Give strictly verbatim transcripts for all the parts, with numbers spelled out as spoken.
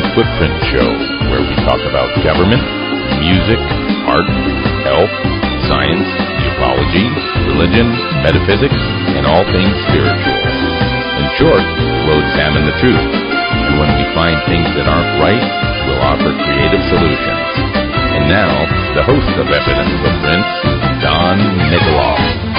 Footprint Show, where we talk about government, music, art, health, science, ufology, religion, metaphysics, and all things spiritual. In short, we'll examine the truth, and when we find things that aren't right, we'll offer creative solutions. And now, the host of Evident Footprints, Don Nikoloff.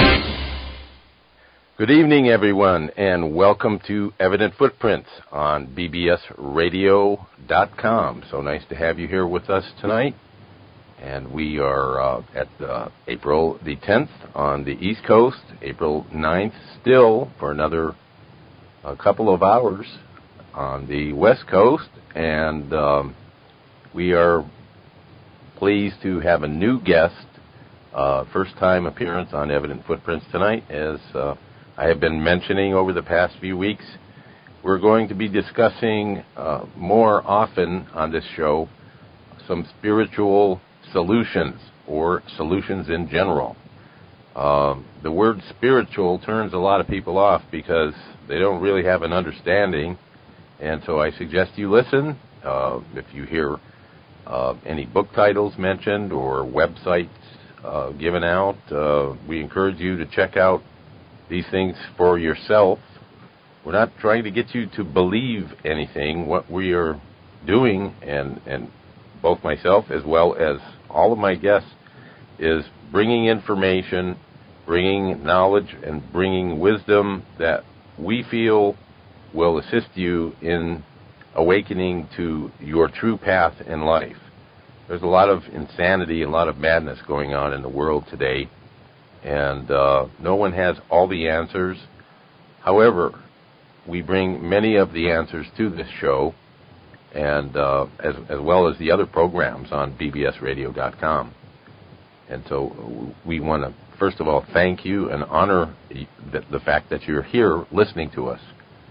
Good evening, everyone, and welcome to Evident Footprints on B B S radio dot com. So nice to have you here with us tonight. And we are uh, at uh, April the tenth on the East Coast, April ninth still for another a couple of hours on the West Coast. And um, we are pleased to have a new guest, uh, first-time appearance on Evident Footprints tonight. As uh, I have been mentioning over the past few weeks, we're going to be discussing uh, more often on this show some spiritual solutions or solutions in general. Uh, the word spiritual turns a lot of people off because they don't really have an understanding, and so I suggest you listen. Uh, if you hear uh, any book titles mentioned or websites uh, given out, uh, we encourage you to check out these things for yourself. We're not trying to get you to believe anything. What we are doing, and, and both myself as well as all of my guests, is bringing information, bringing knowledge, and bringing wisdom that we feel will assist you in awakening to your true path in life. There's a lot of insanity and a lot of madness going on in the world today, and uh, no one has all the answers. However, we bring many of the answers to this show, and uh, as, as well as the other programs on B B S radio dot com. And so we want to, first of all, thank you and honor the, the fact that you're here listening to us,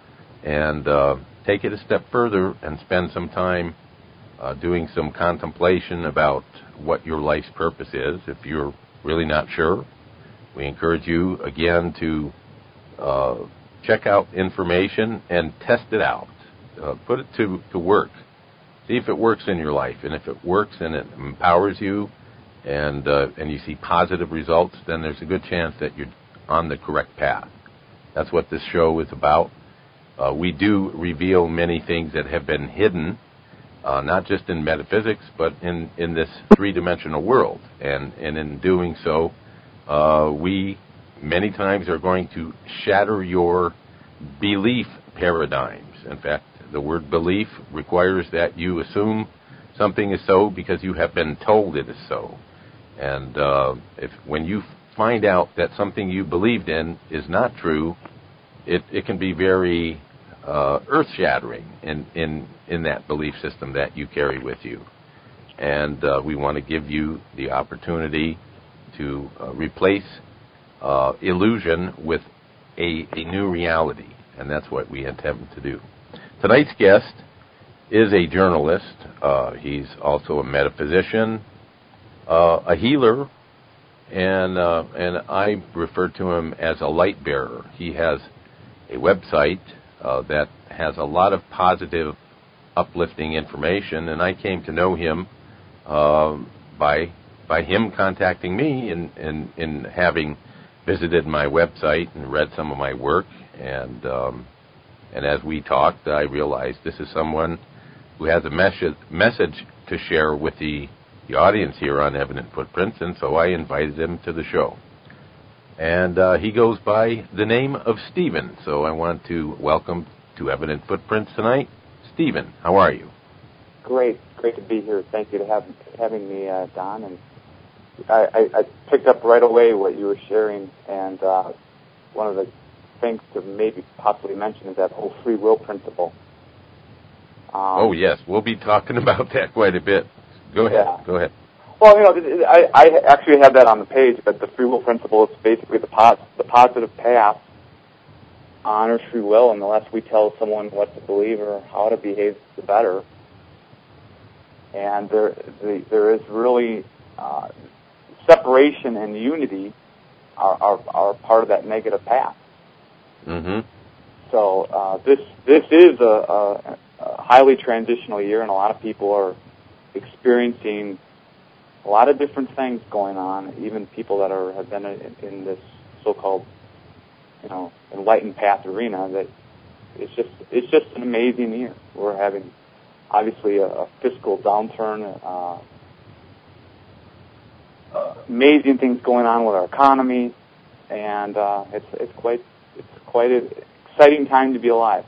and uh, take it a step further and spend some time uh, doing some contemplation about what your life's purpose is. If you're really not sure, we encourage you, again, to uh, check out information and test it out. Uh, put it to, to work. See if it works in your life. And if it works and it empowers you and uh, and you see positive results, then there's a good chance that you're on the correct path. That's what this show is about. Uh, we do reveal many things that have been hidden, uh, not just in metaphysics, but in, in this three-dimensional world. And, and in doing so, uh, we many times are going to shatter your belief paradigms. In fact, the word belief requires that you assume something is so because you have been told it is so. And uh, if when you find out that something you believed in is not true, it, it can be very uh, earth-shattering in, in, in that belief system that you carry with you. And uh, we want to give you the opportunity to uh, replace uh, illusion with a, a new reality. And that's what we attempt to do. Tonight's guest is a journalist. Uh, he's also a metaphysician, uh, a healer, and uh, and I refer to him as a light bearer. He has a website uh, that has a lot of positive, uplifting information, and I came to know him uh, by by him contacting me and in, in, in having visited my website and read some of my work. And um, and as we talked, I realized this is someone who has a mes- message to share with the, the audience here on Evident Footprints, and so I invited him to the show. And uh, he goes by the name of Stephen, so I want to welcome to Evident Footprints tonight, Stephen. How are you? Great. Great to be here. Thank you for have, having me, uh, Don. And I, I, I picked up right away what you were sharing, and uh, one of the things to maybe possibly mention is that whole free will principle. Um, oh, yes. We'll be talking about that quite a bit. Go ahead. Yeah. Go ahead. Well, you know, I, I actually had that on the page, but the free will principle is basically the, pos- the positive path honors free will, and the less we tell someone what to believe or how to behave, the better. And there, the, there is really uh, separation and unity are, are, are part of that negative path. Mm-hmm. So uh, this this is a, a, a highly transitional year, and a lot of people are experiencing a lot of different things going on. Even people that are have been in, in this so-called, you know, enlightened path arena. That it's just it's just an amazing year. We're having obviously a, a fiscal downturn. Uh, uh, amazing things going on with our economy, and uh, it's it's quite it's quite an exciting time to be alive.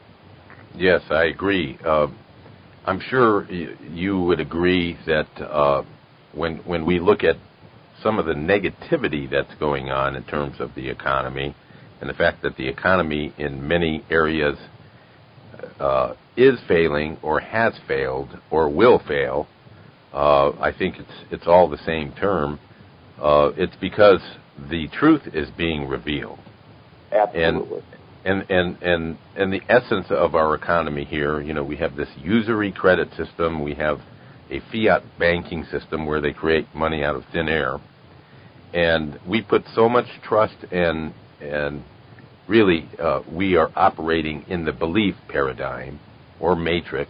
Yes, I agree. Uh, I'm sure y- you would agree that uh, when when we look at some of the negativity that's going on in terms of the economy, and the fact that the economy in many areas uh, is failing or has failed or will fail, uh, I think it's it's all the same term. Uh, it's because the truth is being revealed. Absolutely. And, and and and and the essence of our economy here, you know, we have this usury credit system. We have a fiat banking system where they create money out of thin air, and we put so much trust and and really uh, we are operating in the belief paradigm or matrix,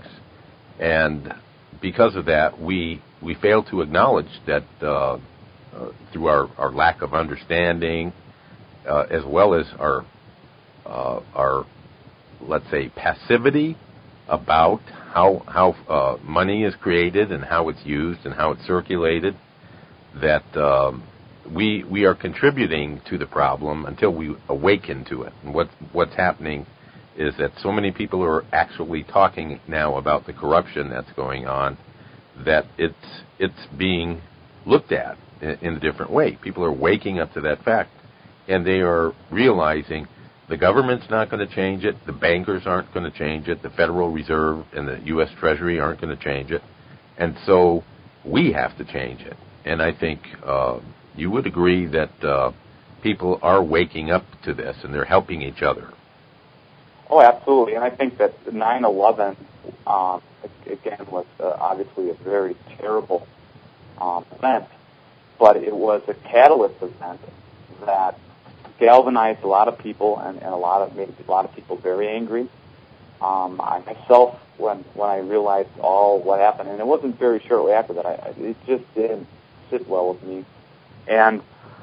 and because of that, we we fail to acknowledge that uh, uh, through our, our lack of understanding, uh, as well as our Uh, our, let's say, passivity about how how uh, money is created and how it's used and how it's circulated, that um, we we are contributing to the problem until we awaken to it. And what what's happening is that so many people are actually talking now about the corruption that's going on, that it's it's being looked at in, in a different way. People are waking up to that fact, and they are realizing the government's not going to change it. The bankers aren't going to change it. The Federal Reserve and the U S Treasury aren't going to change it. And so we have to change it. And I think uh, you would agree that uh, people are waking up to this and they're helping each other. Oh, absolutely. And I think that nine eleven, um, again, was uh, obviously a very terrible um, event, but it was a catalyst event that galvanized a lot of people, and, and a lot of made a lot of people very angry. Um, I myself, when when I realized all what happened, and it wasn't very shortly after that, I, it just didn't sit well with me. And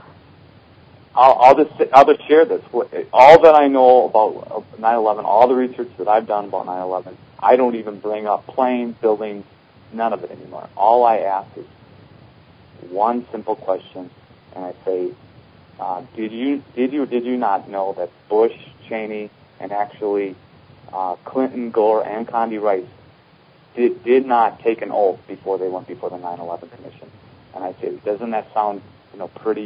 I'll, I'll just I'll just share this. All that I know about nine eleven, all the research that I've done about nine eleven, I don't even bring up planes, buildings, none of it anymore. All I ask is one simple question, and I say, Uh, did you did you did you not know that Bush, Cheney, and actually uh, Clinton, Gore, and Condi Rice did did not take an oath before they went before the nine eleven Commission? And I said, doesn't that sound, you know, pretty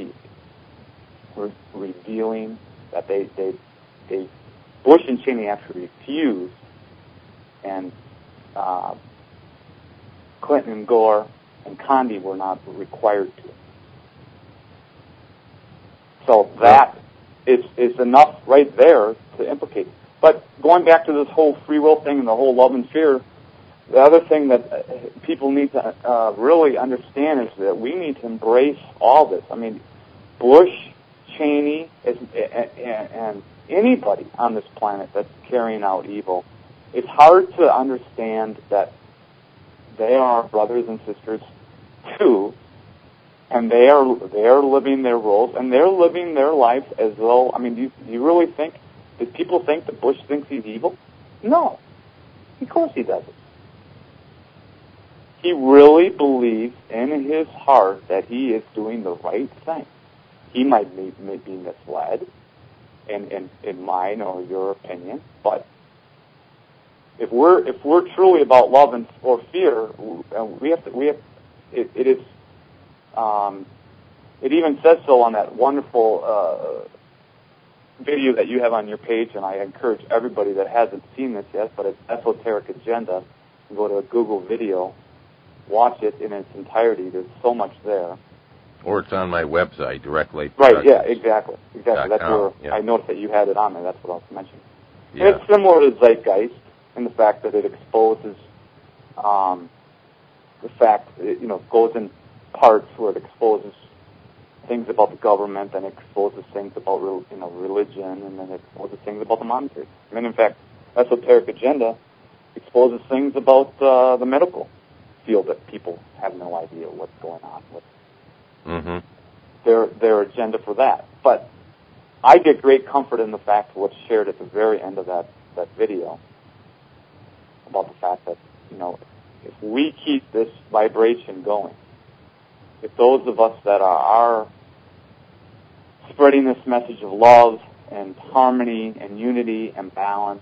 re- revealing that they they they Bush and Cheney actually refused, and uh, Clinton and Gore and Condi were not required to. So that is, is enough right there to implicate. But going back to this whole free will thing and the whole love and fear, the other thing that people need to uh, really understand is that we need to embrace all this. I mean, Bush, Cheney, is, and, and anybody on this planet that's carrying out evil, it's hard to understand that they are brothers and sisters too. And they are they are living their roles, and they're living their lives as though, I mean, do you, do you really think, did people think that Bush thinks he's evil? No. Of course he doesn't. He really believes in his heart that he is doing the right thing. He might be, may be misled, in, in, in mine or your opinion, but if we're if we're truly about love and or fear, we have to, we have, it, it is, Um, it even says so on that wonderful uh, video that you have on your page, and I encourage everybody that hasn't seen this yet, but it's Esoteric Agenda. You go to a Google video, watch it in its entirety. There's so much there. Or it's on my website, directly. Right, yeah, exactly. Exactly. That's where yeah. I noticed that you had it on there. That's what I was mentioning. Yeah. And it's similar to Zeitgeist in the fact that it exposes um, the fact, it, you know, goes in parts where it exposes things about the government, and it exposes things about, you know, religion, and then it exposes things about the monetary. I mean, in fact, Esoteric Agenda exposes things about uh, the medical field that people have no idea what's going on with. Mm-hmm. Their their agenda for that. But I get great comfort in the fact of what's shared at the very end of that, that video about the fact that, you know, if we keep this vibration going, if those of us that are, are spreading this message of love and harmony and unity and balance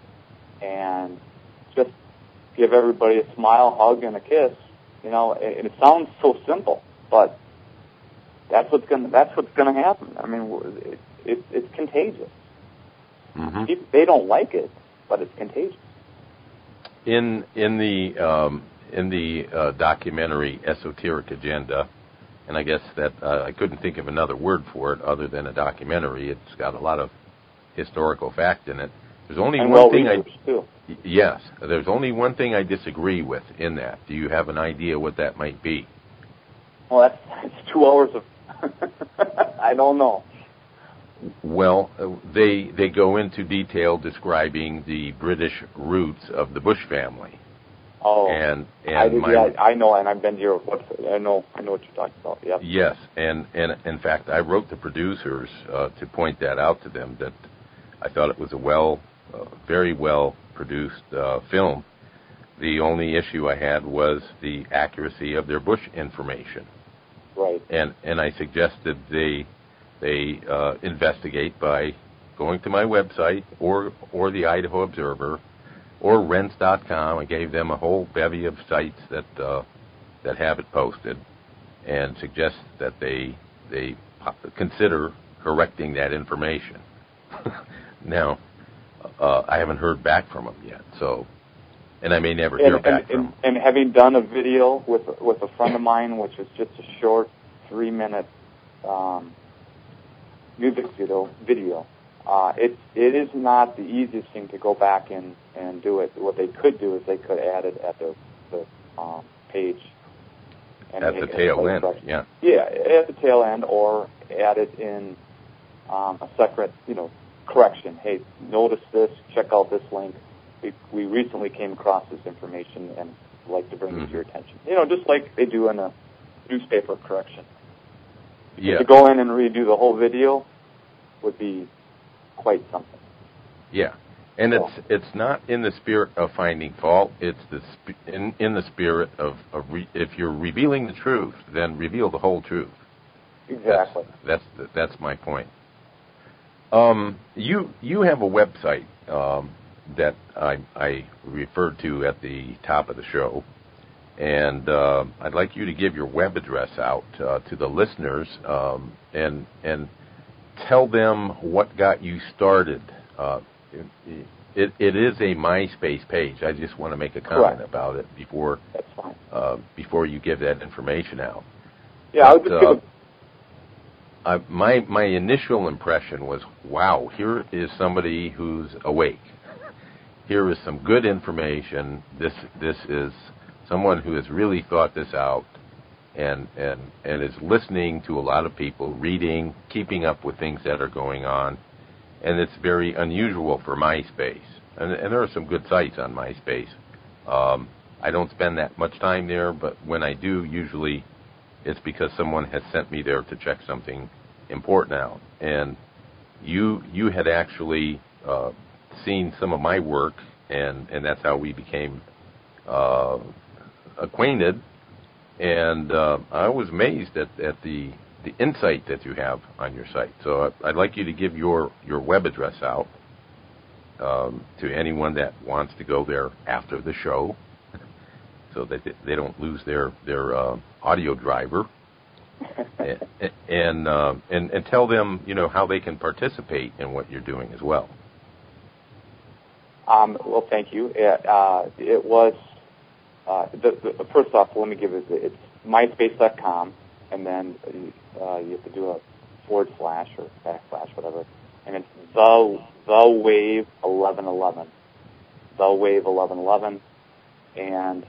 and just give everybody a smile, hug, and a kiss, you know, it, it sounds so simple, but that's what's going that's what's going to happen. I mean, it, it, it's contagious. Mm-hmm. People, they don't like it, but it's contagious. In in the um, in the uh, documentary Esoteric Agenda, and I guess that uh, I couldn't think of another word for it other than a documentary. It's got a lot of historical fact in it. There's only and one well thing I too. yes. There's only one thing I disagree with in that. Do you have an idea what that might be? Well, that's, that's two hours of. I don't know. Well, uh, they they go into detail describing the British roots of the Bush family. Oh, and and I, did, my, yeah, I know, and I've been to your website. I know, I know what you're talking about. Yep. Yes, and and in fact, I wrote the producers uh, to point that out to them, that I thought it was a well, uh, very well produced uh, film. The only issue I had was the accuracy of their Bush information. Right. And and I suggested they they uh, investigate by going to my website or or the Idaho Observer or Rense dot com. I gave them a whole bevy of sites that uh, that have it posted, and suggest that they they consider correcting that information. Now, uh, I haven't heard back from them yet, so, and I may never and, hear and, back and, from them. And having done a video with with a friend of mine, which was just a short three minute um, music video, video. Uh, it it is not the easiest thing to go back and, and do it. What they could do is they could add it at the the um, page. And At the tail end, yeah. Yeah, at the tail end, or add it in um, a separate, you know, correction. Hey, notice this. Check out this link. We we recently came across this information and would like to bring mm-hmm. it to your attention. You know, just like they do in a newspaper correction. Yeah. To go in and redo the whole video would be quite something. Yeah, and so. it's it's not in the spirit of finding fault. It's the sp- in in the spirit of, of re- if you're revealing the truth, then reveal the whole truth. Exactly. That's that's, the, that's my point. Um, you you have a website um, that I I referred to at the top of the show, and uh, I'd like you to give your web address out uh, to the listeners um, and and tell them what got you started. Uh, it, it, it is a MySpace page. I just want to make a comment Correct. about it before That's fine. Uh, before you give that information out. Yeah, but, I would just uh, give a I, my my initial impression was, wow, here is somebody who's awake. Here is some good information. This this is someone who has really thought this out, and and and is listening to a lot of people, reading, keeping up with things that are going on, and it's very unusual for MySpace. And, and there are some good sites on MySpace. Um, I don't spend that much time there, but when I do, usually it's because someone has sent me there to check something important out. And you you had actually uh, seen some of my work, and, and that's how we became uh, acquainted. And uh, I was amazed at, at the the insight that you have on your site. So I'd like you to give your, your web address out um, to anyone that wants to go there after the show, so that they don't lose their their uh, audio driver, and and, uh, and and tell them, you know, how they can participate in what you're doing as well. Um, well, thank you. It, uh, it was uh, the, the, first off. Let me give it. It's myspace dot com, and then uh, you have to do a forward slash or backslash, whatever, and it's the the wave eleven eleven, the wave eleven eleven, and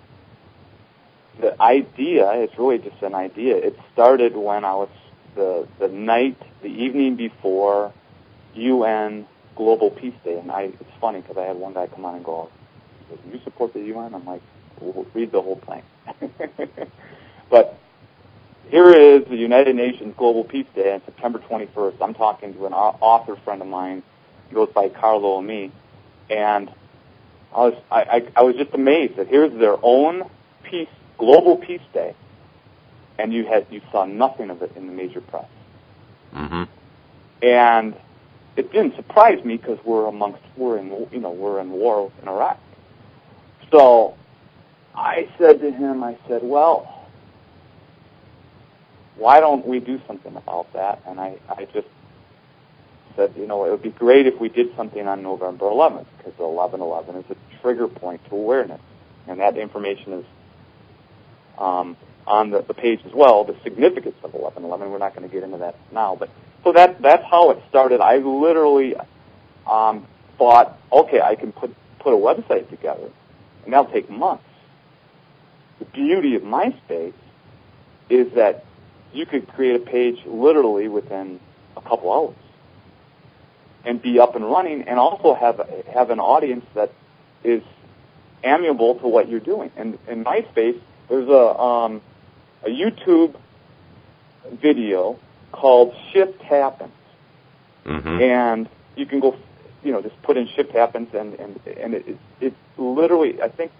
the idea, it's really just an idea. It started when I was the the night, the evening before U N Global Peace Day, and I, it's funny because I had one guy come on and go, said, "You support the U N?" I'm like, well, read the whole thing. But here is the United Nations Global Peace Day on September twenty-first. I'm talking to an author friend of mine. He goes by Carlo Ami, and I was I, I, I was just amazed that here's their own peace global peace day, and you had you saw nothing of it in the major press. Mm-hmm. And it didn't surprise me because we're amongst we're in you know we're in war in Iraq. So I said to him, I said, well, why don't we do something about that? And I, I just said, you know, it would be great if we did something on November eleventh, because eleven eleven is a trigger point to awareness. And that information is um, on the, the page as well, the significance of eleven eleven. We're not going to get into that now. But so that that's how it started. I literally um, thought, okay, I can put, put a website together, and that'll take months. The beauty of MySpace is that you could create a page literally within a couple hours and be up and running, and also have have an audience that is amiable to what you're doing. And in MySpace, there's a um, a YouTube video called Shift Happens, Mm-hmm. and you can go, you know, just put in Shift Happens, and and and it, it, it literally, I think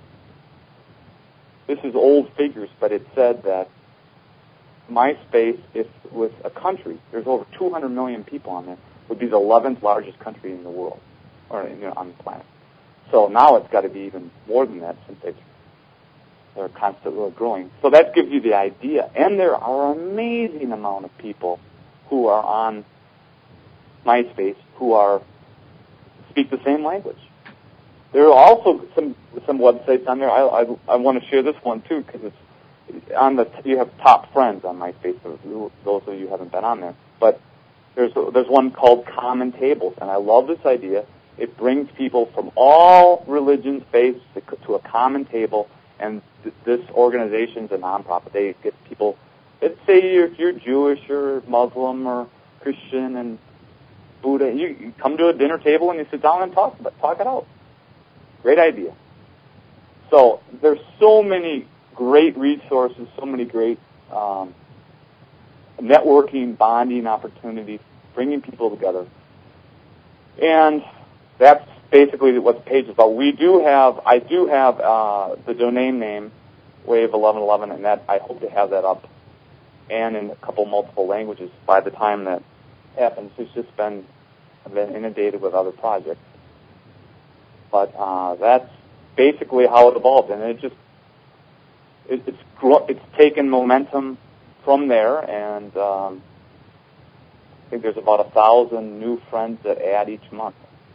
this is old figures, but it said that MySpace, if with a country, there's over two hundred million people on there, would be the eleventh largest country in the world, or you know, on the planet. So now it's got to be even more than that, since they've, they're constantly growing. So that gives you the idea. And there are an amazing amount of people who are on MySpace who are speak the same language. There are also some some websites on there. I I, I want to share this one too, because it's on the, you have top friends on MySpace, those of you who haven't been on there. But there's there's one called Common Tables, and I love this idea. It brings people from all religions, faiths to, to a common table, and th- this organization's a nonprofit. They get people, let's say you're, if you're Jewish or Muslim or Christian and Buddha, you, you come to a dinner table and you sit down and talk talk it out. Great idea. So there's so many great resources, so many great um, networking, bonding opportunities, bringing people together. And that's basically what the page is about. We do have, I do have uh, the domain name, Wave eleven eleven, and that I hope to have that up, and in a couple multiple languages by the time that happens. It's just been, I've been inundated with other projects. But uh, that's basically how it evolved, and it just, it, it's it's taken momentum from there, and um, I think there's about a thousand new friends that add each month.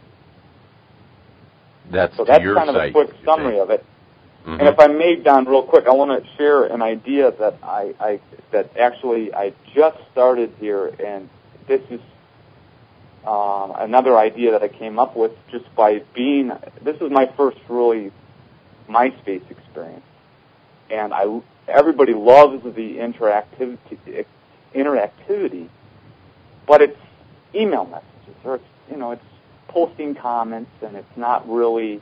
That's so that's your kind of site, a quick summary of it. Mm-hmm. And if I may, Don, real quick, I want to share an idea that I, I that actually I just started here, and this is um, another idea that I came up with just by being. This is my first really MySpace experience, and I everybody loves the interactivity, interactivity, but it's email messages, or it's you know it's posting comments, and it's not really.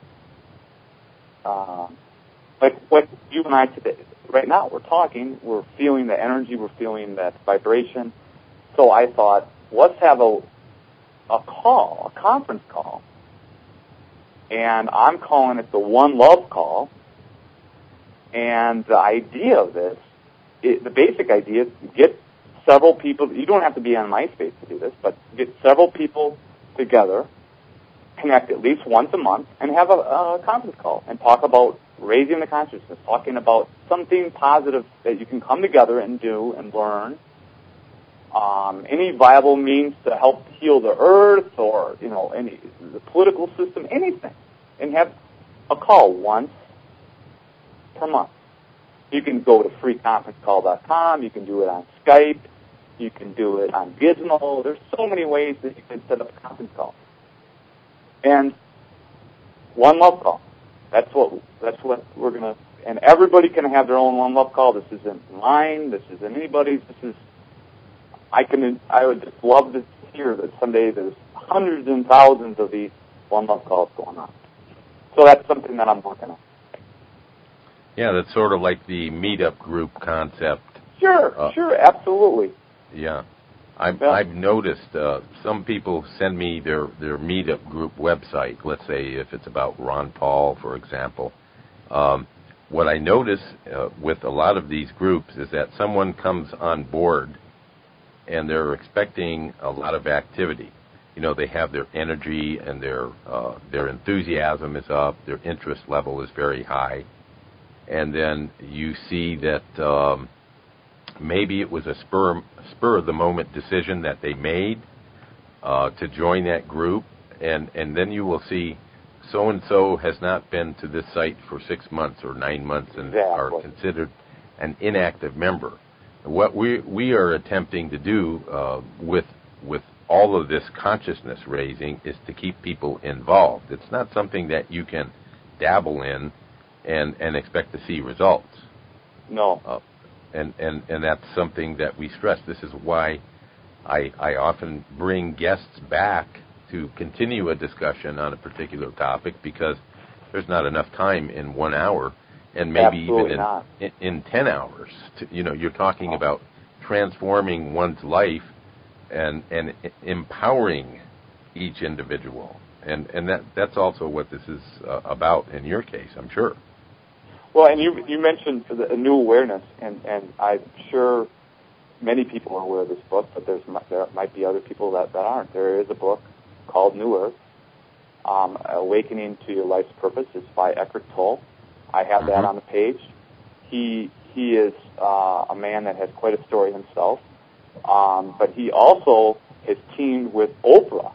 Um, like what you and I today, right now, we're talking, we're feeling the energy, we're feeling that vibration. So I thought, let's have a a call, a conference call, and I'm calling it the One Love Call. And the idea of this, it, the basic idea, is get several people. You don't have to be on MySpace to do this, but get several people together, connect at least once a month, and have a, a conference call and talk about raising the consciousness, talking about something positive that you can come together and do and learn. Um, any viable means to help heal the earth, or you know, any the political system, anything, and have a call once per month. You can go to free conference call dot com. You can do it on Skype. You can do it on Gizmo. There's so many ways that you can set up a conference call. And One Love Call. That's what that's what we're gonna. And everybody can have their own One Love Call. This isn't mine. This isn't anybody's. This is. I can. I would just love to hear that someday there's hundreds and thousands of these One Love Calls going on. so that's something that I'm working on. Yeah, that's sort of like the meetup group concept. Sure, uh, sure, absolutely. Yeah. I've, yeah. I've noticed uh, some people send me their, their meetup group website. Let's say if it's about Ron Paul, for example. Um, what I notice uh, with a lot of these groups is that someone comes on board and they're expecting a lot of activity. You know, they have their energy and their uh, their enthusiasm is up, their interest level is very high. And then you see that um, maybe it was a spur, spur of the moment decision that they made uh, to join that group, and, and then you will see so-and-so has not been to this site for six months or nine months and exactly. are considered an inactive member. What we we are attempting to do uh, with with all of this consciousness raising is to keep people involved. It's not something that you can dabble in and, and expect to see results. No. Uh, and, and, and that's something that we stress. This is why I, I often bring guests back to continue a discussion on a particular topic, because there's not enough time in one hour, and maybe Absolutely even in, in, in ten hours. To, you know, you're talking about transforming one's life and, and empowering each individual. And, and that, that's also what this is uh, about in your case, I'm sure. Well, and you you mentioned the, a new awareness, and, and I'm sure many people are aware of this book, but there's there might be other people that, that aren't. There is a book called New Earth, um, Awakening to Your Life's Purpose. It's by Eckhart Tolle. I have mm-hmm. that on the page. He he is uh, a man that has quite a story himself, um, but he also has teamed with Oprah,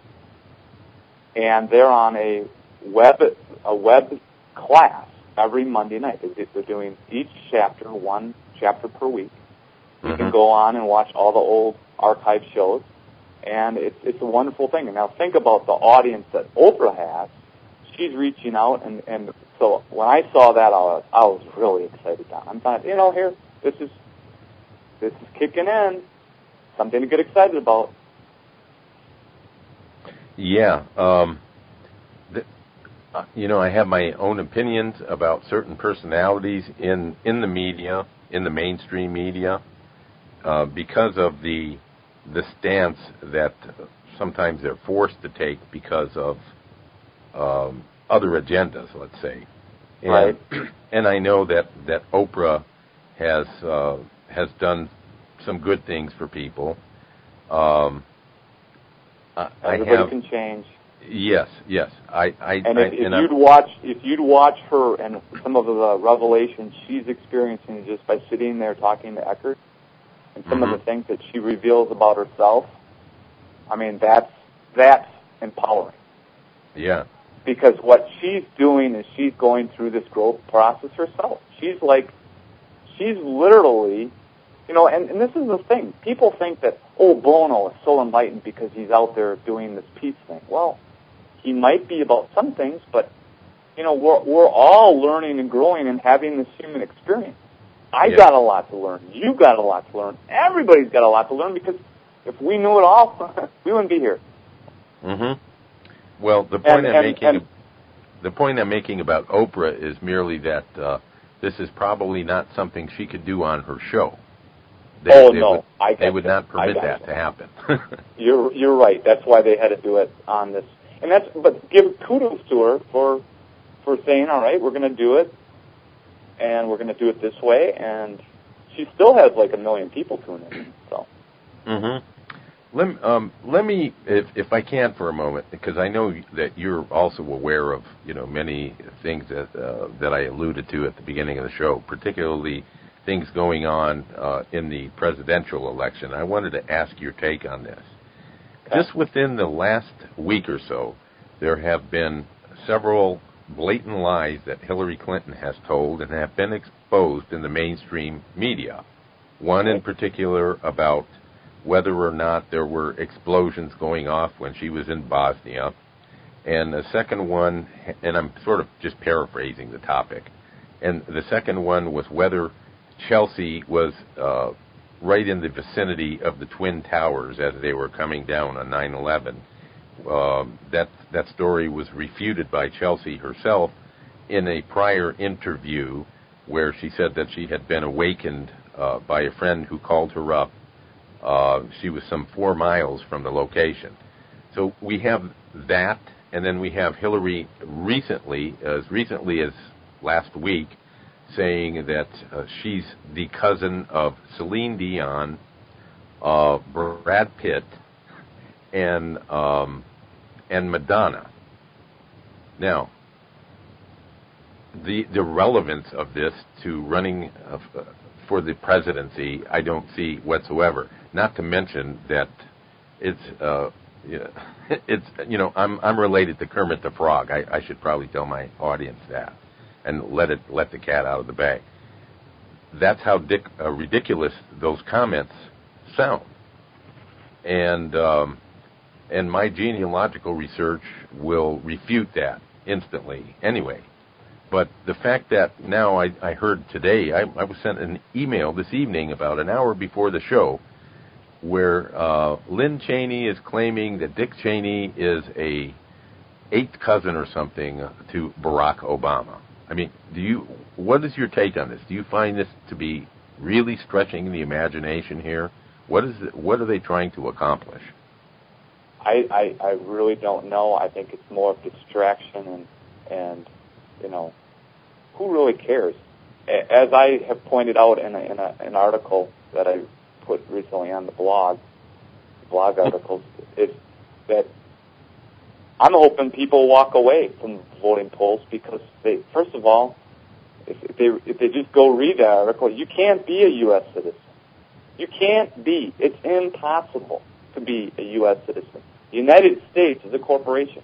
and they're on a web a web class every Monday night. They're doing each chapter, one chapter per week. You mm-hmm. can go on and watch all the old archive shows, and it's it's a wonderful thing. And now think about the audience that Oprah has. She's reaching out, and, and so when I saw that, I was, I was really excited. Don. I'm thought, you know, here, this is this is kicking in, something to get excited about. Yeah, um, the, uh, you know, I have my own opinions about certain personalities in, in the media, in the mainstream media, uh, because of the the stance that sometimes they're forced to take because of um, other agendas, let's say. And, right. And I know that, that Oprah has uh, has done some good things for people. Um, I, Everybody I have, can change. Yes, yes. I, I, and if, I, if and you'd I'm, watch, if you'd watch her and some of the revelations she's experiencing just by sitting there talking to Eckhart, and some mm-hmm. of the things that she reveals about herself, I mean, that's that's empowering. Yeah. Because what she's doing is she's going through this growth process herself. She's like, she's literally, you know, and, and this is the thing. People think that, oh, Bono is so enlightened because he's out there doing this peace thing. Well, he might be about some things, but, you know, we're we're all learning and growing and having this human experience. I yeah. got a lot to learn. You got a lot to learn. Everybody's got a lot to learn, because if we knew it all, we wouldn't be here. Mm-hmm. Well, the point and, I'm and, making, and, the point I'm making about Oprah is merely that uh, this is probably not something she could do on her show. They, oh they no, would, I they would not permit that you. to happen. you're you're right. That's why they had to do it on this, and that's. But give kudos to her for for saying, all right, we're going to do it, and we're going to do it this way, and she still has like a million people tuning in. So. Mm-hmm. Let, um, let me, if, if I can for a moment, because I know that you're also aware of, you know, many things that uh, that I alluded to at the beginning of the show, particularly things going on uh, in the presidential election. I wanted to ask your take on this. Okay. Just within the last week or so, there have been several blatant lies that Hillary Clinton has told and have been exposed in the mainstream media. One in particular about whether or not there were explosions going off when she was in Bosnia. And the second one, and I'm sort of just paraphrasing the topic, and the second one was whether Chelsea was uh, right in the vicinity of the Twin Towers as they were coming down on nine eleven. uh, that that story was refuted by Chelsea herself in a prior interview where she said that she had been awakened uh, by a friend who called her up. Uh, she was some four miles from the location. So we have that, and then we have Hillary recently, as recently as last week, saying that uh, she's the cousin of Celine Dion, uh, Brad Pitt, and um, and Madonna. Now, the the relevance of this to running uh, for the presidency, I don't see whatsoever. Not to mention that it's uh, it's you know I'm I'm related to Kermit the Frog. I, I should probably tell my audience that and let it let the cat out of the bag. That's how dic- uh, ridiculous those comments sound. And um, and my genealogical research will refute that instantly anyway. But the fact that now I, I heard today, I, I was sent an email this evening about an hour before the show where uh, Lynn Cheney is claiming that Dick Cheney is a eighth cousin or something to Barack Obama. I mean, do you? What is your take on this? Do you find this to be really stretching the imagination here? What is it, what are they trying to accomplish? I, I I really don't know. I think it's more of distraction and and you know, who really cares? As I have pointed out in, a, in a, an article that I put recently on the blog, blog articles, is that I'm hoping people walk away from voting polls because they, first of all, if, if they if they just go read that article, you can't be a U S citizen. You can't be. It's impossible to be a U S citizen. The United States is a corporation.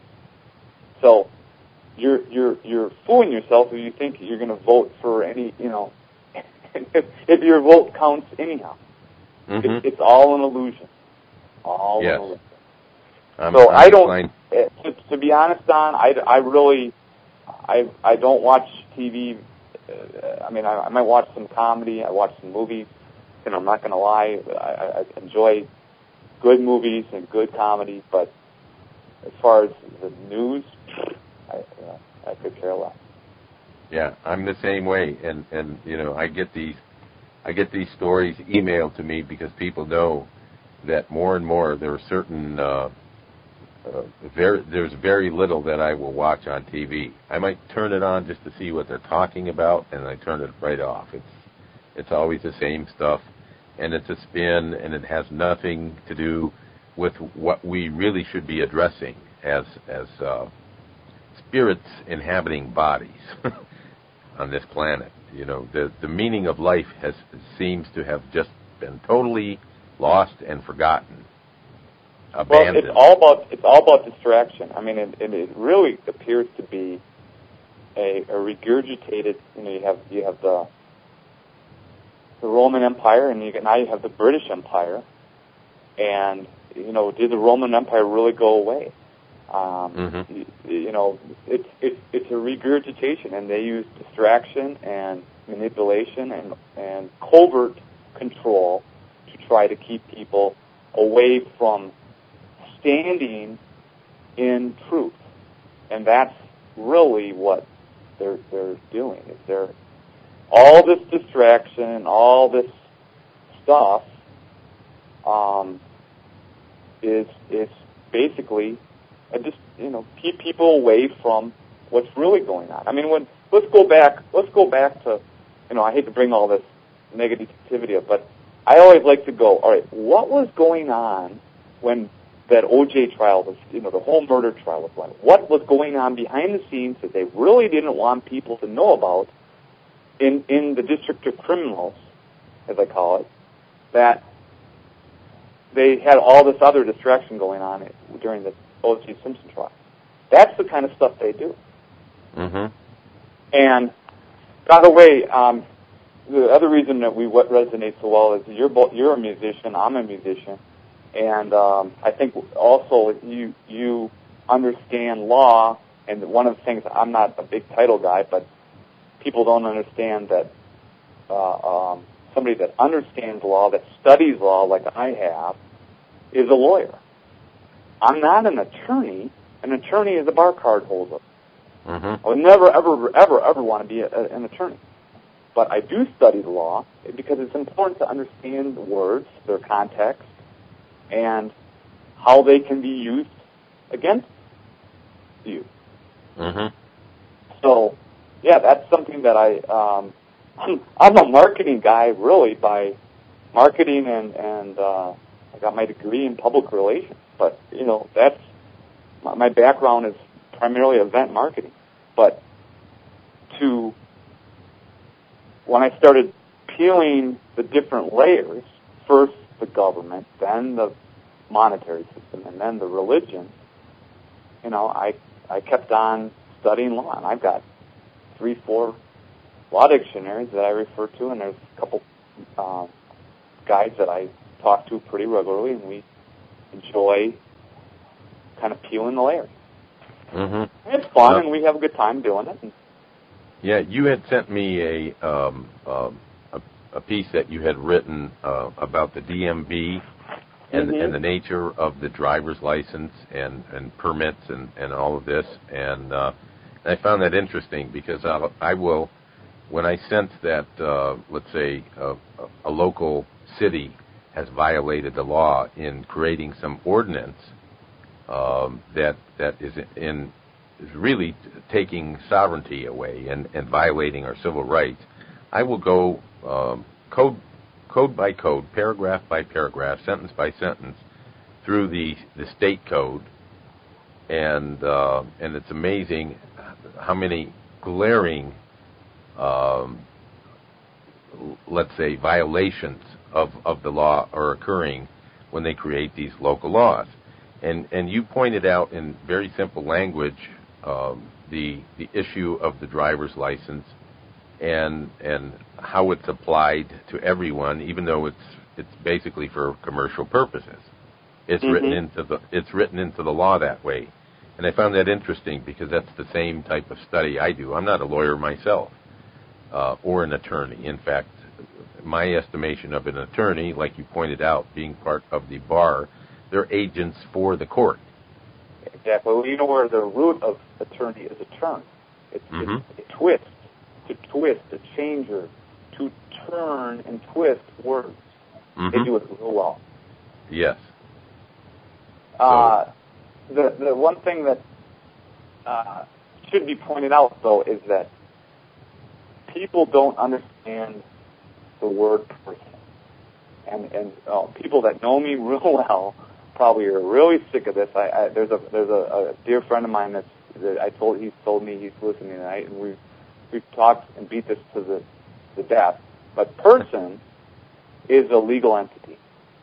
So you're you're you're fooling yourself if you think you're going to vote for any, you know, if, if your vote counts anyhow. Mm-hmm. It, it's all an illusion. All yes. an illusion. I'm, so I'm I don't. inclined. To, to be honest, Don, I, I really, I I don't watch T V. Uh, I mean, I, I might watch some comedy. I watch some movies. You know, I'm not going to lie. I, I enjoy good movies and good comedy, but as far as the news, I, you know, I could care less. Yeah, I'm the same way, and and you know, I get these, I get these stories emailed to me because people know that more and more there are certain, uh, uh, very there's very little that I will watch on T V. I might turn it on just to see what they're talking about, and I turn it right off. It's it's always the same stuff, and it's a spin, and it has nothing to do with what we really should be addressing as as uh, spirits inhabiting bodies on this planet. You know, the the meaning of life has seems to have just been totally lost and forgotten, abandoned. Well, it's all about it's all about distraction. I mean, it, it really appears to be a, a regurgitated. You know, you have you have the the Roman Empire, and you get, now you have the British Empire, and you know, did the Roman Empire really go away? Um, mm-hmm. you, you know, it's it's it's a regurgitation, and they use distraction and manipulation and and covert control to try to keep people away from standing in truth, and that's really what they're they're doing. Is they're all this distraction, all this stuff, um, is is basically a just you know keep people away from what's really going on. I mean, when let's go back, let's go back to, you know, I hate to bring all this negativity up, but I always like to go, all right, what was going on when that O J trial was, you know, the whole murder trial was going on? What was going on behind the scenes that they really didn't want people to know about in, in the District of Criminals, as I call it, that they had all this other distraction going on during the O J Simpson trial. That's the kind of stuff they do. Mm-hmm. And, by the way, um, the other reason that we what resonates so well is you're both, you're a musician, I'm a musician, and um, I think also you you understand law. And one of the things, I'm not a big title guy, but people don't understand that uh, um, somebody that understands law, that studies law like I have, is a lawyer. I'm not an attorney. An attorney is a bar card holder. Mm-hmm. I would never, ever, ever, ever want to be a, a, an attorney. But I do study the law because it's important to understand the words, their context, and how they can be used against you. Mm-hmm. So, yeah, that's something that I, um, I'm a marketing guy, really, by marketing and, and uh, I got my degree in public relations. But, you know, that's, my, my background is primarily event marketing. But to, when I started peeling the different layers, first the government, then the monetary system, and then the religion, you know, I I kept on studying law, and I've got three, four law dictionaries that I refer to, and there's a couple uh, guys that I talk to pretty regularly, and we enjoy kind of peeling the layers. Mm-hmm. And it's fun, uh, and we have a good time doing it. Yeah, you had sent me a um, um, a, a piece that you had written uh, about the D M V and, mm-hmm. and the nature of the driver's license and, and permits and, and all of this. And uh, I found that interesting because I'll, I will, when I sense that, uh, let's say, a, a local city has violated the law in creating some ordinance um, that that is in is really taking sovereignty away and, and violating our civil rights, I will go um, code code by code, paragraph by paragraph, sentence by sentence through the, the state code, and uh, and it's amazing how many glaring, um, let's say, violations of, of the law are occurring when they create these local laws. And and you pointed out in very simple language um, the the issue of the driver's license and and how it's applied to everyone, even though it's it's basically for commercial purposes. It's mm-hmm. written into the it's written into the law that way, and I found that interesting because that's the same type of study I do. I'm not a lawyer myself uh, or an attorney. In fact, my estimation of an attorney, like you pointed out, being part of the bar, they're agents for the court. Exactly. Well, you know where the root of attorney is a turn. It's, Mm-hmm. it's a twist, to twist, to change or to turn and twist words. Mm-hmm. They do it real well. Yes. Uh, the the one thing that uh, should be pointed out, though, is that people don't understand the word person. And and uh, people that know me real well probably are really sick of this. I, I there's a there's a, a dear friend of mine that's that I told he's told me he's listening tonight, and we've we've talked and beat this to the the death. But person is a legal entity.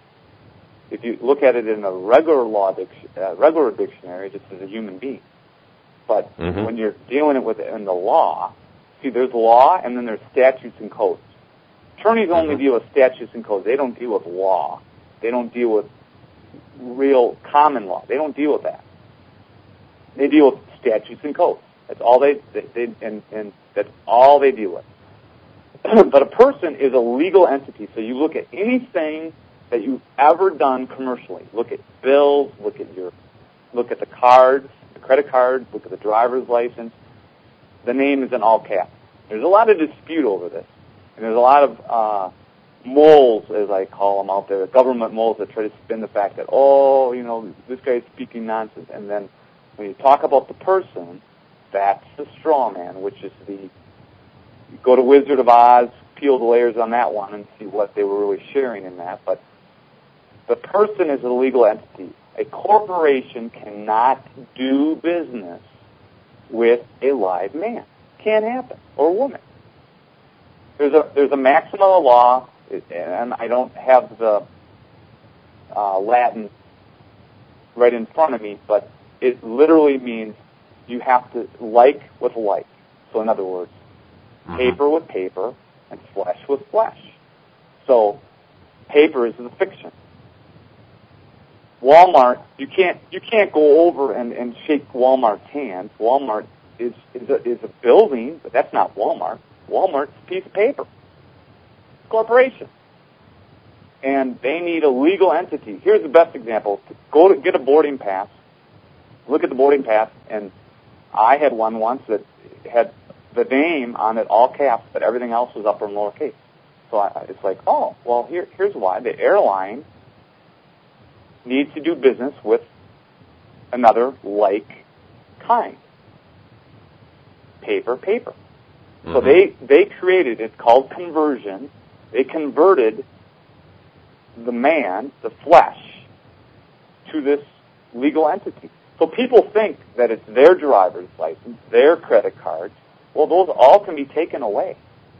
If you look at it in a regular law dic- uh, regular dictionary, just as a human being. But mm-hmm. when you're dealing it with it in the law, see, there's law and then there's statutes and codes. Attorneys only mm-hmm. deal with statutes and codes. They don't deal with law. They don't deal with real common law. They don't deal with that. They deal with statutes and codes. That's all they, they, they and, and that's all they deal with. But a person is a legal entity. So you look at anything that you've ever done commercially. Look at bills. Look at your, look at the cards, the credit cards. Look at the driver's license. The name is in all caps. There's a lot of dispute over this, and there's a lot of uh, moles, as I call them out there, government moles that try to spin the fact that, oh, you know, this guy's speaking nonsense. And then when you talk about the person, that's the straw man, which is the, you go to Wizard of Oz, peel the layers on that one and see what they were really sharing in that. But the person is a legal entity. A corporation cannot do business with a live man. Can't happen. Or woman. There's a there's a maxim of the law, and I don't have the uh, Latin right in front of me, but it literally means you have to like with like. So in other words, mm-hmm. paper with paper and flesh with flesh. So paper is the fiction. Walmart, you can't you can't go over and, and shake Walmart's hand. Walmart is is a, is a building, but that's not Walmart. Walmart's a piece of paper. Corporation. and they need a legal entity. Here's the best example. Go to get a boarding pass. Look at the boarding pass, and I had one once that had the name on it all caps, but everything else was upper and lowercase. So I, it's like, oh, well, here, here's why. The airline needs to do business with another like kind. Paper, paper. Mm-hmm. So they, they created, it's called conversion. They converted the man, the flesh, to this legal entity. So people think that it's their driver's license, their credit cards. Well, those all can be taken away.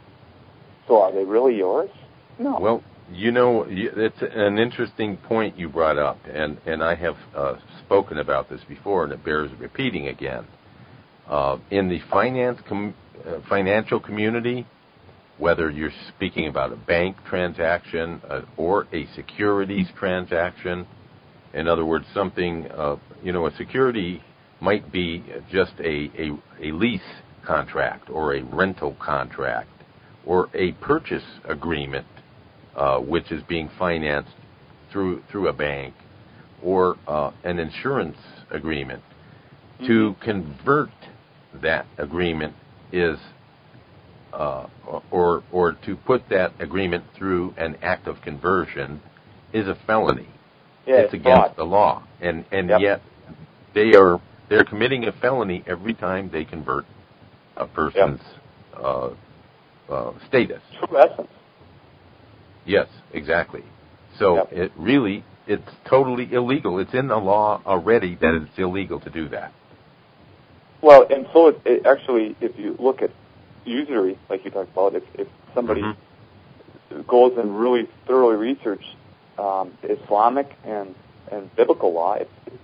So are they really yours? No. Well, you know, it's an interesting point you brought up, and, and I have uh, spoken about this before, and it bears repeating again. Uh, in the finance com- uh, financial community, whether you're speaking about a bank transaction uh, or a securities transaction, in other words, something, uh, you know, a security might be just a, a, a lease contract or a rental contract or a purchase agreement, uh, which is being financed through through a bank, or uh, an insurance agreement. Mm-hmm. To convert that agreement is, uh, or or to put that agreement through an act of conversion is a felony. Yeah, it's, it's against fraud. the law, and and yep. yet they are they're committing a felony every time they convert a person's yep. uh, uh, status. True essence. Yes, exactly. So yep. it really it's totally illegal. It's in the law already that it's illegal to do that. Well, and so it, it actually, if you look at usury, like you talked about, if, if somebody mm-hmm. goes and really thoroughly researches um, Islamic and, and biblical law, it, it,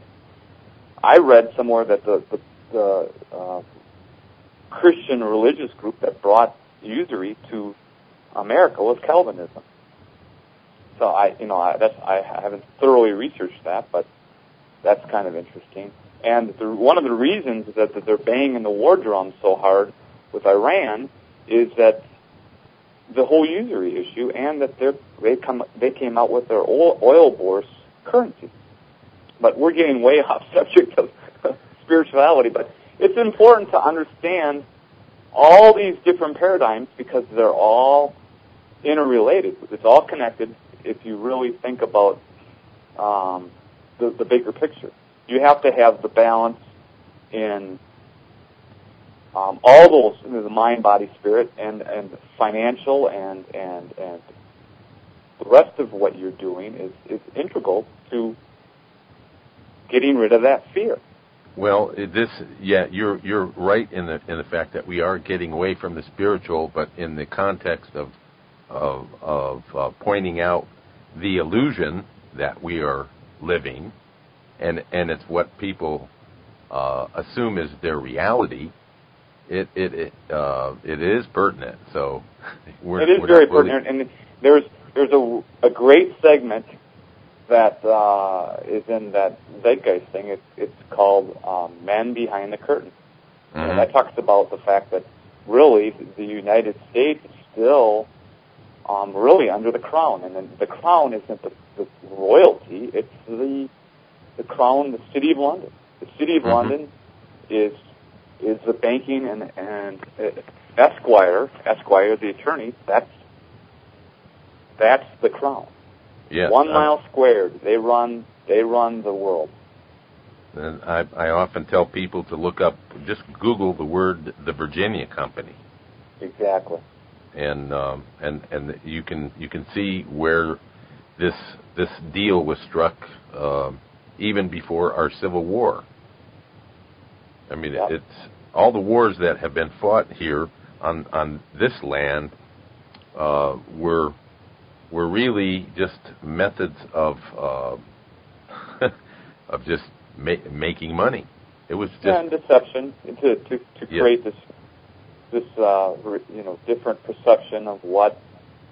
I read somewhere that the, the, the uh, Christian religious group that brought usury to America was Calvinism. So I, you know, I, that's I haven't thoroughly researched that, but that's kind of interesting. And the, one of the reasons that, that they're banging the war drum so hard with Iran is that the whole usury issue, and that they're, they come they came out with their oil, oil bourse currency. But we're getting way off subject of spirituality. But it's important to understand all these different paradigms because they're all interrelated. It's all connected if you really think about um, the, the bigger picture. You have to have the balance in um, all those, you know, the mind, body, spirit, and, and financial, and, and and the rest of what you're doing is, is integral to getting rid of that fear. Well, this, yeah, you're you're right in the in the fact that we are getting away from the spiritual, but in the context of of of uh, pointing out the illusion that we are living. And and it's what people uh, assume is their reality. It it it, uh, it is pertinent. So we're, it is we're very really pertinent. And there's there's a, a great segment that uh, is in that Zeitgeist thing. It's it's called um, "Men Behind the Curtain," mm-hmm. and that talks about the fact that really the United States is still um, really under the crown, and then the crown isn't the, the royalty; it's the The crown, the City of London. The City of mm-hmm. London is is the banking and and uh, Esquire, Esquire, the attorney. That's that's the crown. Yes, One uh, mile squared. They run. They run the world. And I, I often tell people to look up, just Google the word the Virginia Company. Exactly. And um, and and you can you can see where this this deal was struck. Um, even before our Civil War. I mean, yep. it's all the wars that have been fought here on on this land uh, were were really just methods of uh, of just ma- making money. It was just yeah, and deception to to, to create yes. this this uh, you know different perception of what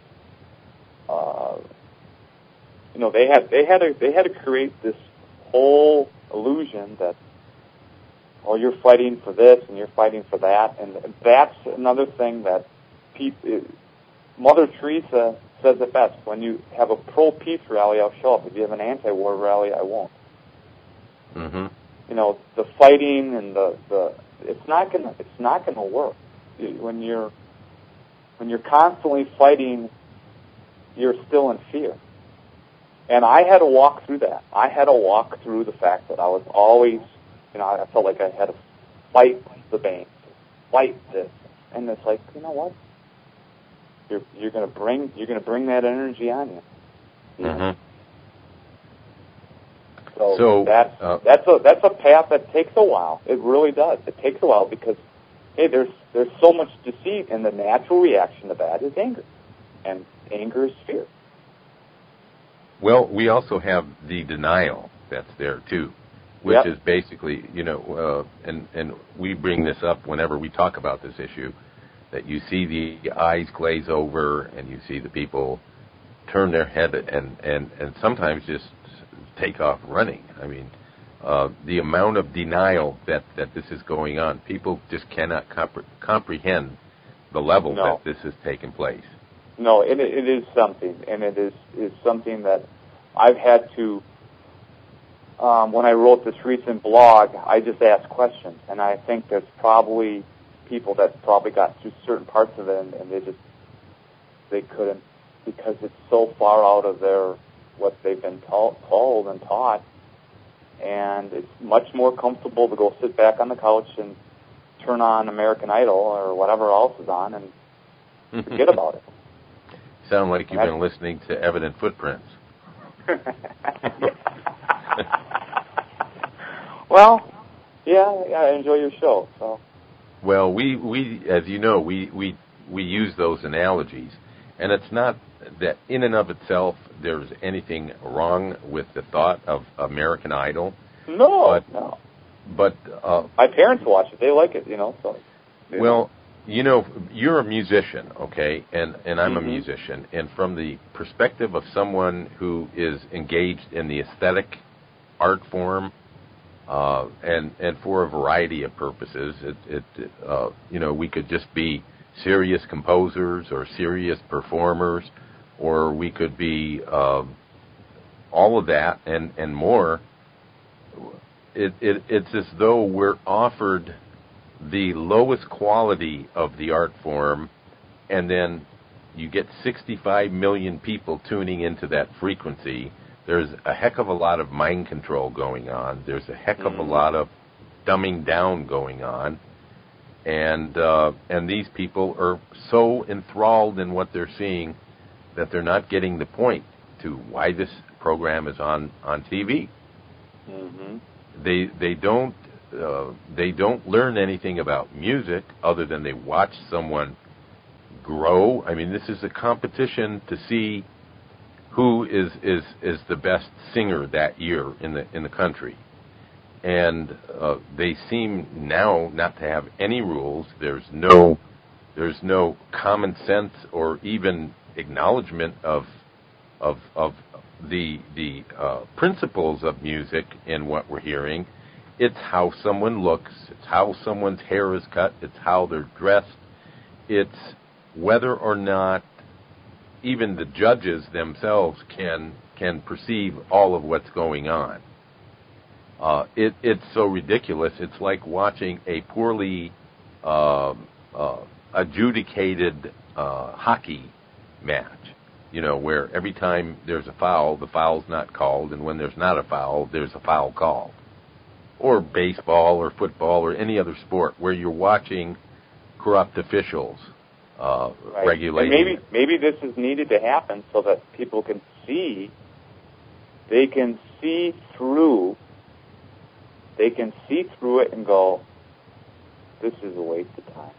uh, you know they had they had to they had to create this whole illusion that, oh, you're fighting for this and you're fighting for that, and that's another thing that people, Mother Teresa says it best. When you have a pro-peace rally, I'll show up. If you have an anti-war rally, I won't. Mm-hmm. You know, the fighting and the, the it's not gonna it's not gonna work. When you're when you're constantly fighting, you're still in fear. And I had to walk through that. I had to walk through the fact that I was always, you know, I felt like I had to fight the banks, fight this, and it's like, you know what? You're you're gonna bring you're gonna bring that energy on you. you Mm-hmm. know? So, So that's uh, that's a that's a path that takes a while. It really does. It takes a while because hey, there's there's so much deceit, and the natural reaction to that is anger, and anger is fear. well, we also have the denial that's there too, which Yep. is basically, you know, uh, and and we bring this up whenever we talk about this issue, that you see the eyes glaze over and you see the people turn their head and and and sometimes just take off running. I mean, uh, the amount of denial that, that this is going on, people just cannot compre- comprehend the level No. that this has taken place. No, it it is something, and it is is something that I've had to. Um, when I wrote this recent blog, I just asked questions, and I think there's probably people that probably got through certain parts of it, and, and they just they couldn't because it's so far out of their what they've been ta- told and taught, and it's much more comfortable to go sit back on the couch and turn on American Idol or whatever else is on and forget about it. Sound like you've That's- been listening to Evident Footprints. Well, yeah, yeah, I enjoy your show. So. Well, we, we as you know, we, we, we use those analogies, and it's not that in and of itself there's anything wrong with the thought of American Idol. No, But- no. But uh, My parents watch it; they like it, you know. So. you well, know. you know, you're a musician, okay, and and I'm Mhm. a musician, and from the perspective of someone who is engaged in the aesthetic art form, uh, and and for a variety of purposes, it, it uh, you know, we could just be serious composers or serious performers, or we could be uh, all of that and and more. It, it it's as though we're offered the lowest quality of the art form, and then you get sixty-five million people tuning into that frequency. There's a heck of a lot of mind control going on. There's a heck of a Mhm. lot of dumbing down going on, and uh, and these people are so enthralled in what they're seeing that they're not getting the point to why this program is on, on T V. Mhm. They they don't uh, they don't learn anything about music other than they watch someone grow. I mean, this is a competition to see who is, is, is the best singer that year in the in the country. And uh, they seem now not to have any rules. There's no there's no common sense or even acknowledgement of of of the the uh, principles of music in what we're hearing. It's how someone looks. It's how someone's hair is cut. It's how they're dressed. It's whether or not even the judges themselves can can perceive all of what's going on. Uh, it, it's so ridiculous. It's like watching a poorly uh, uh, adjudicated uh, hockey match. You know, where every time there's a foul, the foul's not called, and when there's not a foul, there's a foul called. Or baseball or football or any other sport where you're watching corrupt officials uh, Right. regulating. And maybe maybe this is needed to happen so that people can see. They can see through. They can see through it and go, "This is a waste of time."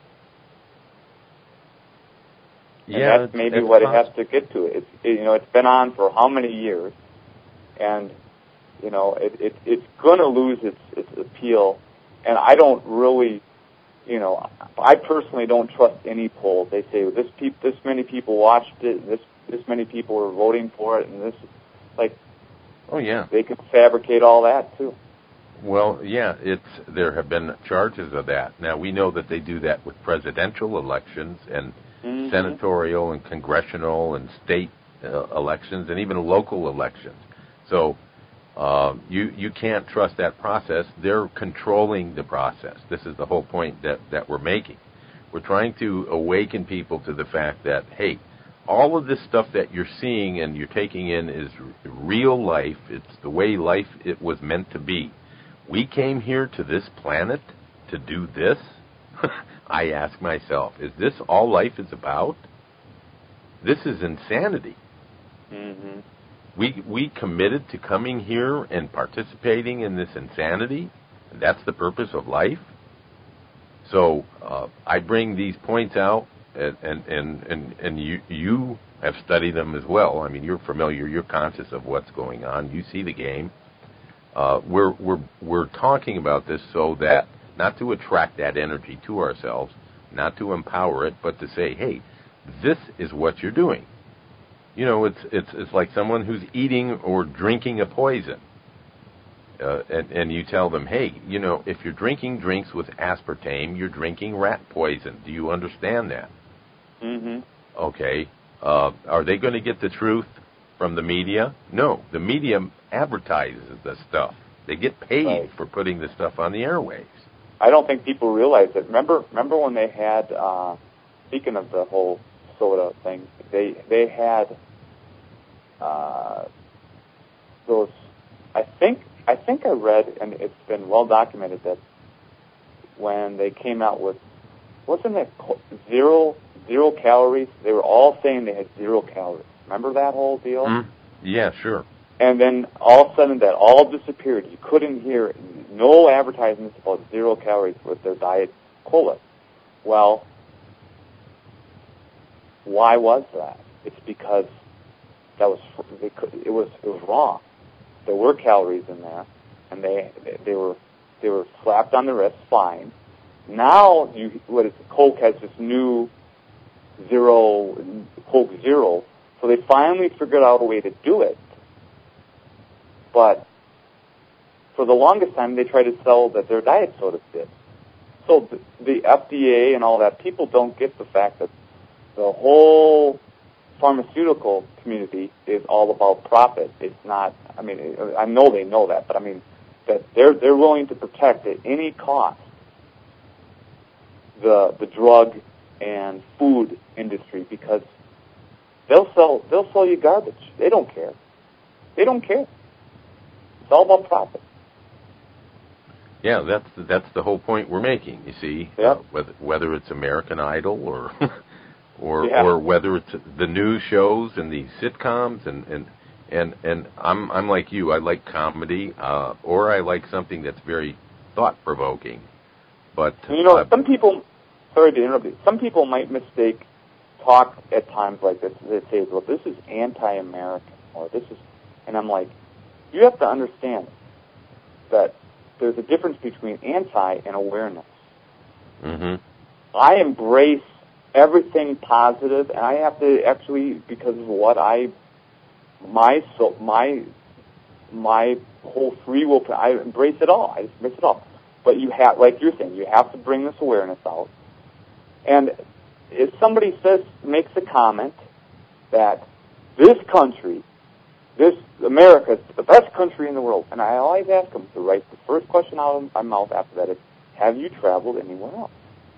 And yeah, that's maybe it's what possible. it has to get to. It's it, you know it's been on for how many years, and you know it, it it's going to lose its its appeal. And I don't really, you know, I personally don't trust any poll. They say this peop, this many people watched it, this this many people were voting for it, and this like Oh yeah. they could fabricate all that too. Well, yeah, it's there have been charges of that. Now we know that they do that with presidential elections, and mm-hmm. senatorial and congressional and state uh, elections and even local elections. So uh, you you can't trust that process. They're controlling the process. This is the whole point that, that we're making. We're trying to awaken people to the fact that, hey, all of this stuff that you're seeing and you're taking in is r- real life. It's the way life it was meant to be. We came here to this planet to do this? I ask myself, is this all life is about? This is insanity. Mm-hmm. We we committed to coming here and participating in this insanity? That's the purpose of life? So uh, I bring these points out, and and, and, and, and you, you have studied them as well. I mean, you're familiar, you're conscious of what's going on. You see the game. Uh, we're we're we're talking about this so that not to attract that energy to ourselves, not to empower it, but to say, hey, this is what you're doing. You know, it's it's it's like someone who's eating or drinking a poison, uh, and and you tell them, hey, you know, if you're drinking drinks with aspartame, you're drinking rat poison. Do you understand that? Mm-hmm. Okay. Uh, are they going to get the truth from the media? No. The media advertises the stuff. They get paid right. for putting the stuff on the airwaves. I don't think people realize it. Remember, remember when they had, uh, speaking of the whole soda thing, they they had uh, those. I think I think I read, and it's been well documented that when they came out with, wasn't it zero zero calories? They were all saying they had zero calories. Remember that whole deal? Mm. Yeah, sure. And then all of a sudden that all disappeared. You couldn't hear no advertisements about zero calories with their diet cola. Well, why was that? It's because that was they could, it was it was wrong. There were calories in there, and they they were they were slapped on the wrist. Fine. Now you what is it, Coke has this new zero Coke Zero, so they finally figured out a way to do it. But for the longest time, they tried to sell that their diet sodas did. So the, the F D A and all that, people don't get the fact that the whole pharmaceutical community is all about profit. It's not, I mean, I know they know that, but I mean, that they're they're willing to protect at any cost the the drug and food industry because they'll sell they'll sell you garbage. They don't care. They don't care. It's all about profit. Yeah, that's that's the whole point we're making. You see, yep. uh, whether whether it's American Idol or or yeah. or whether it's the news shows and the sitcoms and and and, and I'm I'm like you. I like comedy, uh, or I like something that's very thought provoking. But you know, uh, some people. Sorry to interrupt you. Some people might mistake talk at times like this. They say, "Well, this is anti-American," or "This is," and I'm like. You have to understand that there's a difference between anti and awareness. Mm-hmm. I embrace everything positive, and I have to actually, because of what I, my so my my whole free will, I embrace it all. I embrace it all. But you have, like you're saying, you have to bring this awareness out. And if somebody says makes a comment that this country. This America is the best country in the world, and I always ask them to write the first question out of my mouth after that is, "Have you traveled anywhere else?"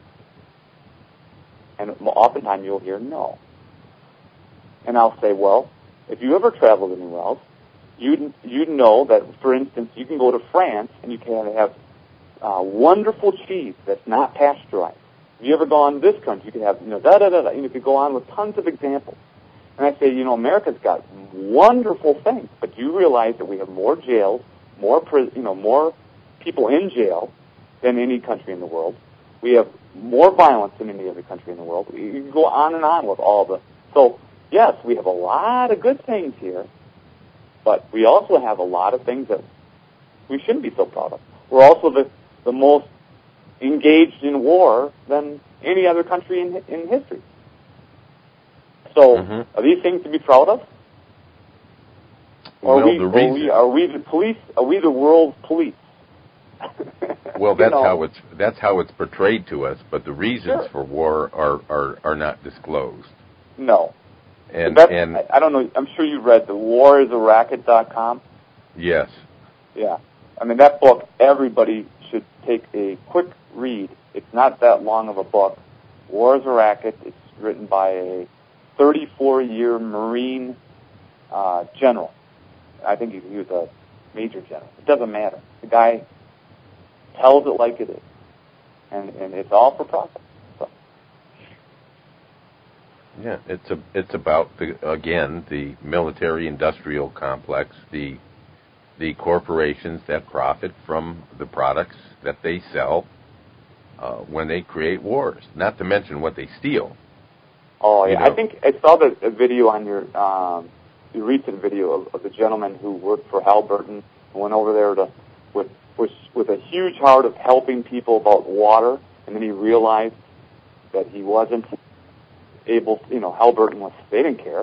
And oftentimes you'll hear no. And I'll say, "Well, if you ever traveled anywhere else, you'd you'd know that, for instance, you can go to France and you can have uh, wonderful cheese that's not pasteurized. If you ever gone to this country, you can have you know da da da da. You know, you could go on with tons of examples." And I say, you know, America's got wonderful things, but you realize that we have more jails, more, you know, more people in jail than any country in the world. We have more violence than any other country in the world. You can go on and on with all the. So yes, we have a lot of good things here, but we also have a lot of things that we shouldn't be so proud of. We're also the the most engaged in war than any other country in in history. So, mm-hmm. are these things to be proud of? Or well, are, we, the are, reason... we, are we the police? Are we the world police? Well, that's know. how it's that's how it's portrayed to us. But the reasons Sure. for war are, are, are not disclosed. No. And That's, and I, I don't know. I'm sure you've read the war is a racket dot com. yes, Yeah. I mean, that book, everybody should take a quick read. It's not that long of a book. War is a Racket. It's written by a thirty-four-year Marine uh, general. I think he, he was a major general. It doesn't matter. The guy tells it like it is. And, and it's all for profit. So. yeah, it's a it's about the again the military-industrial complex, the the corporations that profit from the products that they sell uh, when they create wars. Not to mention what they steal. Oh, yeah. You know. I think I saw the a video on your, um, your recent video of, of the gentleman who worked for Halliburton and went over there to with, with, with a huge heart of helping people about water, and then he realized that he wasn't able, you know, Halliburton was, they didn't care.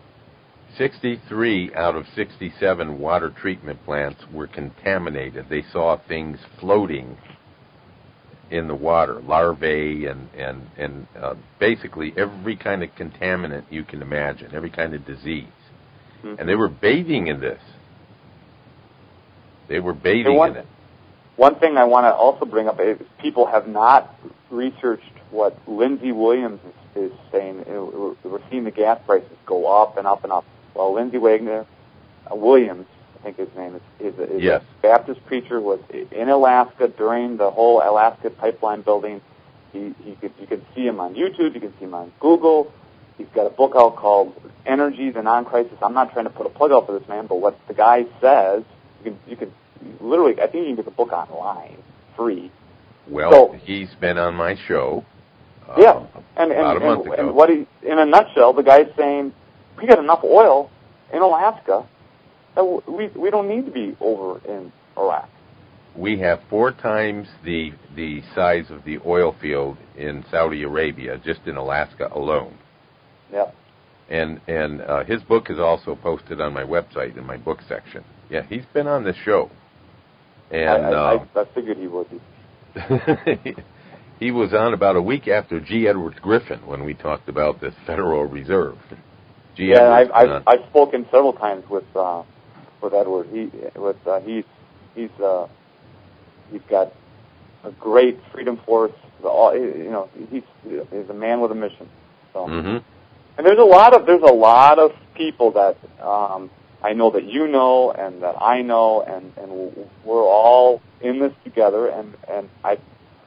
sixty-three out of sixty-seven water treatment plants were contaminated. They saw things floating in the water, larvae and, and, and uh, basically every kind of contaminant you can imagine, every kind of disease. Mm-hmm. And they were bathing in this. They were bathing one, in it. One thing I want to also bring up is people have not researched what Lindsey Williams is, is saying. We're seeing the gas prices go up and up and up. Well, Lindsey Wagner, uh, Williams, I think his name is, is, a, is yes. a Baptist preacher, was in Alaska during the whole Alaska pipeline building. He, he could, you can see him on YouTube. You can see him on Google. He's got a book out called Energy, the Non-Crisis. I'm not trying to put a plug out for this man, but what the guy says, you can, you can literally, I think you can get the book online, free. Well, so, he's been on my show. Uh, yeah, and, and, about a month and, ago. and what he, in a nutshell, the guy's saying, we got enough oil in Alaska that we we don't need to be over in Iraq. We have four times the the size of the oil field in Saudi Arabia, just in Alaska alone. Yep. And and uh, his book is also posted on my website in my book section. Yeah, he's been on the show. And I, I, uh, I, I figured he would be. He was on about a week after G. Edwards Griffin when we talked about the Federal Reserve. G. Yeah, Edwards I've, I've I've spoken several times with uh, with Edward. He with uh, he's he's uh, he's got a great freedom force. All, you know, he's he's a man with a mission. So, mm-hmm. and there's a lot of there's a lot of people that um, I know that you know and that I know, and, and we're all in this together. And, and I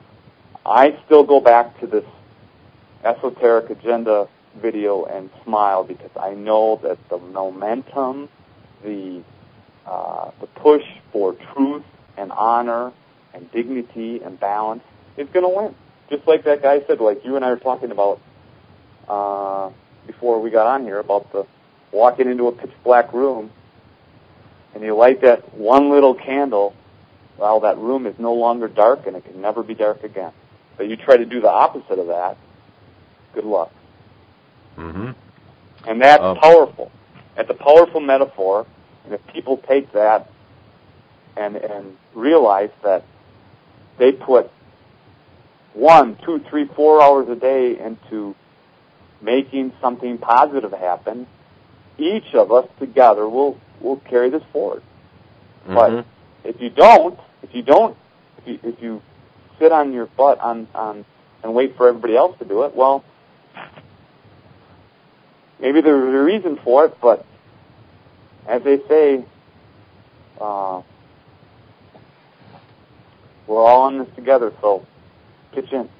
I still go back to this esoteric agenda video and smile because I know that the momentum, the uh, the push for truth and honor and dignity and balance is going to win. Just like that guy said, like you and I were talking about uh, before we got on here about the walking into a pitch black room and you light that one little candle, well, that room is no longer dark and it can never be dark again. But you try to do the opposite of that, good luck. Mm-hmm. And that's um, powerful. That's a powerful metaphor. And if people take that and and realize that they put one, two, three, four hours a day into making something positive happen, each of us together will will carry this forward. mm-hmm. But if you don't, if you don't, if you, if you sit on your butt on, on and wait for everybody else to do it, well, maybe there's a reason for it, but as they say, uh, we're all in this together, so pitch in.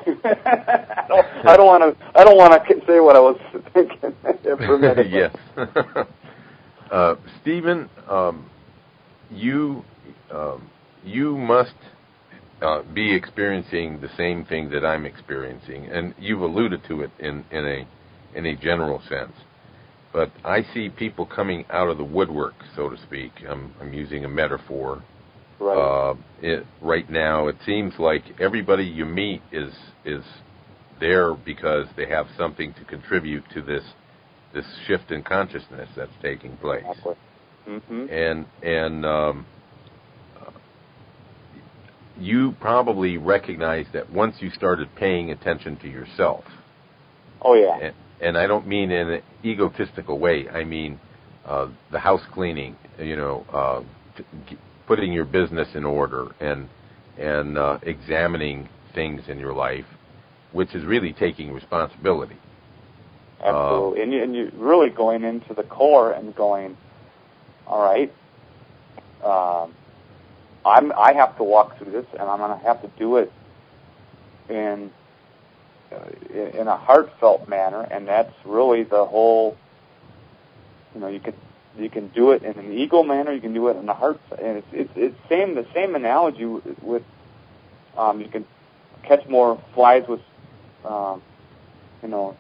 I don't want to. I don't want to say what I was thinking for a minute. Yes, uh, Stephen, um, you um, you must uh, be experiencing the same thing that I'm experiencing, and you've alluded to it in, in a in a general sense. But I see people coming out of the woodwork, so to speak. I'm, I'm using a metaphor. Right. Uh, it, right now, it seems like everybody you meet is is there because they have something to contribute to this this shift in consciousness that's taking place. Exactly. Mm-hmm. And and um, you probably recognize that once you started paying attention to yourself. Oh, yeah. And, and I don't mean in an egotistical way. I mean uh, the house cleaning, you know, uh, t- putting your business in order and and uh, examining things in your life, which is really taking responsibility. Absolutely. Uh, and, you, and you're really going into the core and going, all right, um, I'm, I have to walk through this, and I'm going to have to do it in, uh, in a heartfelt manner, and that's really the whole, you know, you can you can do it in an ego manner, you can do it in a heart, and it's it's, it's same the same analogy with, with um, you can catch more flies with, um, you know,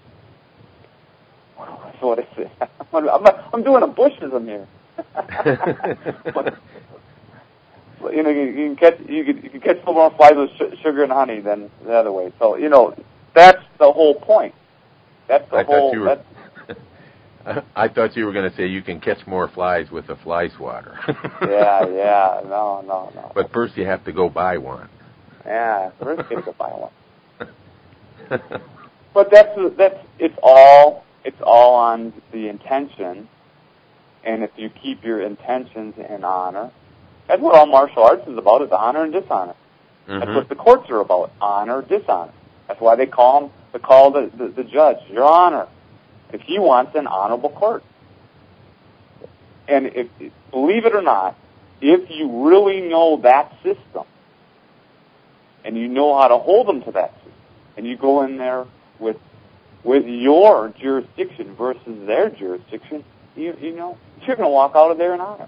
what is it? I'm, I'm, I'm doing a Bushism here. but, you know, you, you can catch you can, you can catch more flies with sh- sugar and honey than the other way. So you know, that's the whole point. That's the I whole. Thought you were, I thought you were going to say you can catch more flies with a fly swatter. yeah, yeah, no, no, no. But first you have to go buy one. Yeah, first you have to buy one. But that's that's it's all it's all on the intention, and if you keep your intentions in honor, that's what all martial arts is about: is honor and dishonor. Mm-hmm. That's what the courts are about: honor, dishonor. That's why they call him, they call the, the the judge, Your Honor, if he wants an honorable court. And if believe it or not, if you really know that system, and you know how to hold them to that system, and you go in there with with your jurisdiction versus their jurisdiction, you you know, you're going to walk out of there in honor.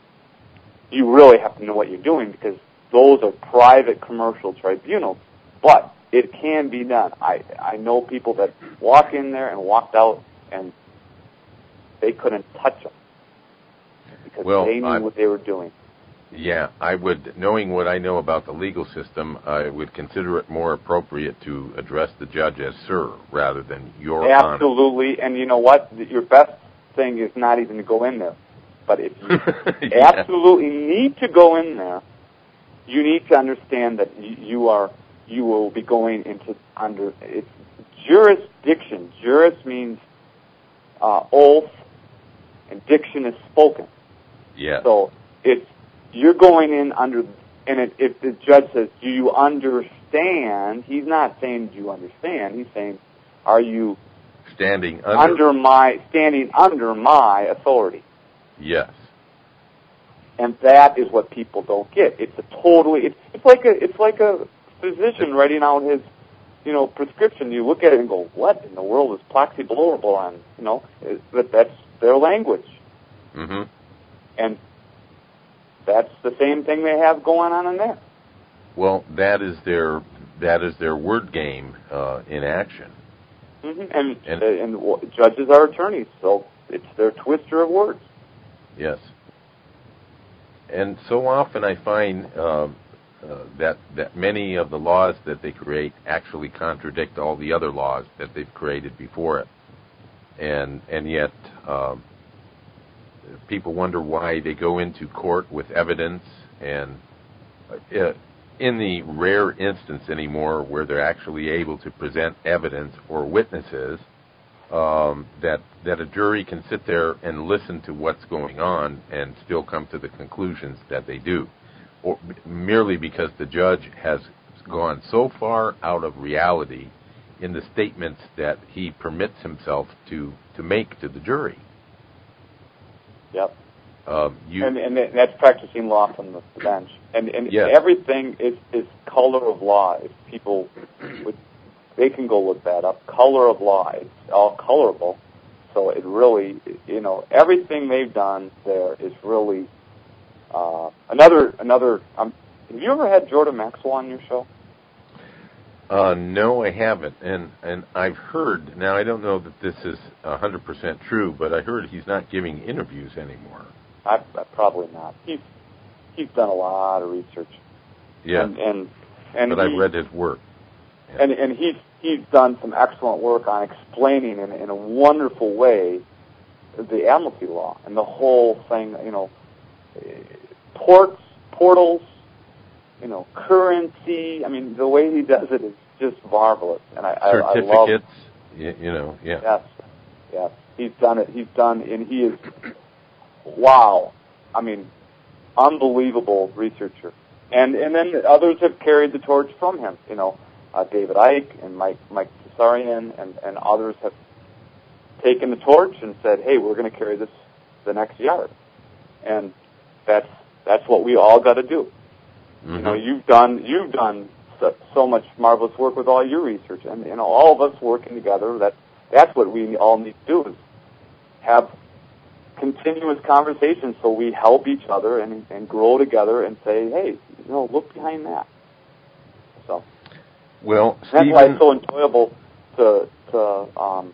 You really have to know what you're doing, because those are private commercial tribunals, but it can be done. I I know people that walk in there and walked out, and they couldn't touch them because well, they knew I'm, what they were doing. Yeah, I would, knowing what I know about the legal system, I would consider it more appropriate to address the judge as sir rather than your honor. Absolutely, and you know what? Your best thing is not even to go in there. But if you yeah. absolutely need to go in there, you need to understand that you are you will be going into under it's jurisdiction. Juris means uh, oath, and diction is spoken. Yeah. So it's you're going in under, and it, if the judge says, "Do you understand?" He's not saying, "Do you understand?" He's saying, "Are you standing under, under my standing under my authority?" Yes. And that is what people don't get. It's a totally it's, it's like a it's like a physician writing out his, you know, prescription. You look at it and go, "What in the world is Ploxybuloran?" You know, but that's their language. Mm-hmm. And that's the same thing they have going on in there. Well, that is their that is their word game uh, in action. Mm-hmm. And, and and judges are attorneys, so it's their twister of words. Yes. And so often I find uh, uh, that that many of the laws that they create actually contradict all the other laws that they've created before it, and and yet um, people wonder why they go into court with evidence, and uh, in the rare instance anymore where they're actually able to present evidence or witnesses, um, that that a jury can sit there and listen to what's going on and still come to the conclusions that they do, or merely because the judge has gone so far out of reality in the statements that he permits himself to, to make to the jury. Yep. Um, you, and, and that's practicing law from the bench. And, and yes. everything is, is color of law. If people would, they can go look that up. Color of law. It's all colorable. So it really, you know, everything they've done there is really uh, another another. Um, have you ever had Jordan Maxwell on your show? Uh, no, I haven't, and and I've heard. Now I don't know that this is a hundred percent true, but I heard he's not giving interviews anymore. I, I probably not. He's he's done a lot of research. Yeah, and and, and but he, I've read his work, yeah. and and he's he's done some excellent work on explaining in, in a wonderful way the amnesty law and the whole thing. You know, ports, portals, you know, currency. I mean, the way he does it is just marvelous, and I, I, I love. Certificates, you, you know, yeah. Yes, yes, he's done it. He's done, and he is, wow. I mean, unbelievable researcher, and and then others have carried the torch from him. You know, uh, David Icke and Mike Mike Tsarian and and others have taken the torch and said, "Hey, we're going to carry this the next yard," and that's that's what we all got to do. Mm-hmm. You know, you've done you've done so, so much marvelous work with all your research, and you know, all of us working together. That that's what we all need to do, is have continuous conversations so we help each other and and grow together and say, hey, you know, look behind that. So, well, that's Stephen, why it's so enjoyable to to um,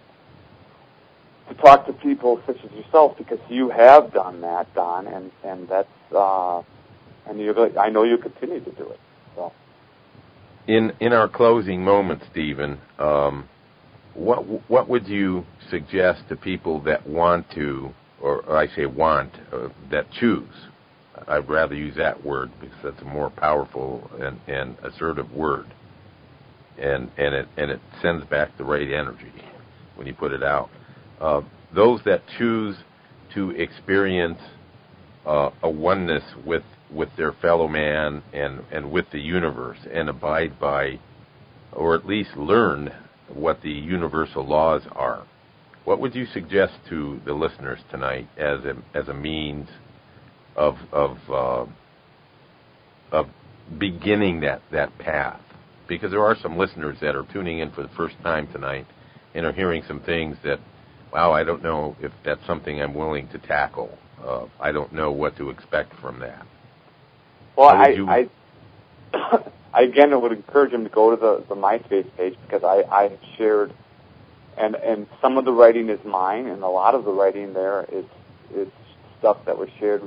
to talk to people such as yourself, because you have done that, Don, and and that's uh, and you I know you continue to do it. So, in in our closing moment, Stephen, um, what what would you suggest to people that want to, or, or I say want, uh, that choose? I'd rather use that word because that's a more powerful and, and assertive word, and and it and it sends back the right energy when you put it out. Uh, those that choose to experience uh, a oneness with with their fellow man and, and with the universe, and abide by, or at least learn what the universal laws are. What would you suggest to the listeners tonight as a as a means of of uh, of beginning that, that path? Because there are some listeners that are tuning in for the first time tonight and are hearing some things that, wow, I don't know if that's something I'm willing to tackle. Uh, I don't know what to expect from that. Well, I, you... I, I again would encourage them to go to the, the MySpace page, because I, I shared, and and some of the writing is mine, and a lot of the writing there is is stuff that was shared,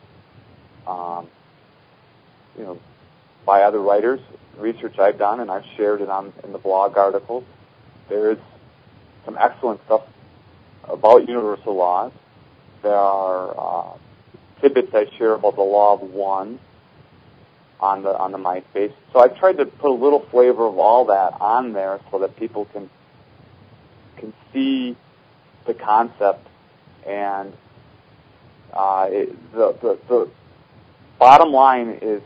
um, you know, by other writers, research I've done, and I've shared it on in the blog articles. There is some excellent stuff about universal laws. There are uh, tidbits I share about the law of one on the on the MySpace. So I've tried to put a little flavor of all that on there so that people can can see the concept, and uh, it, the, the the bottom line is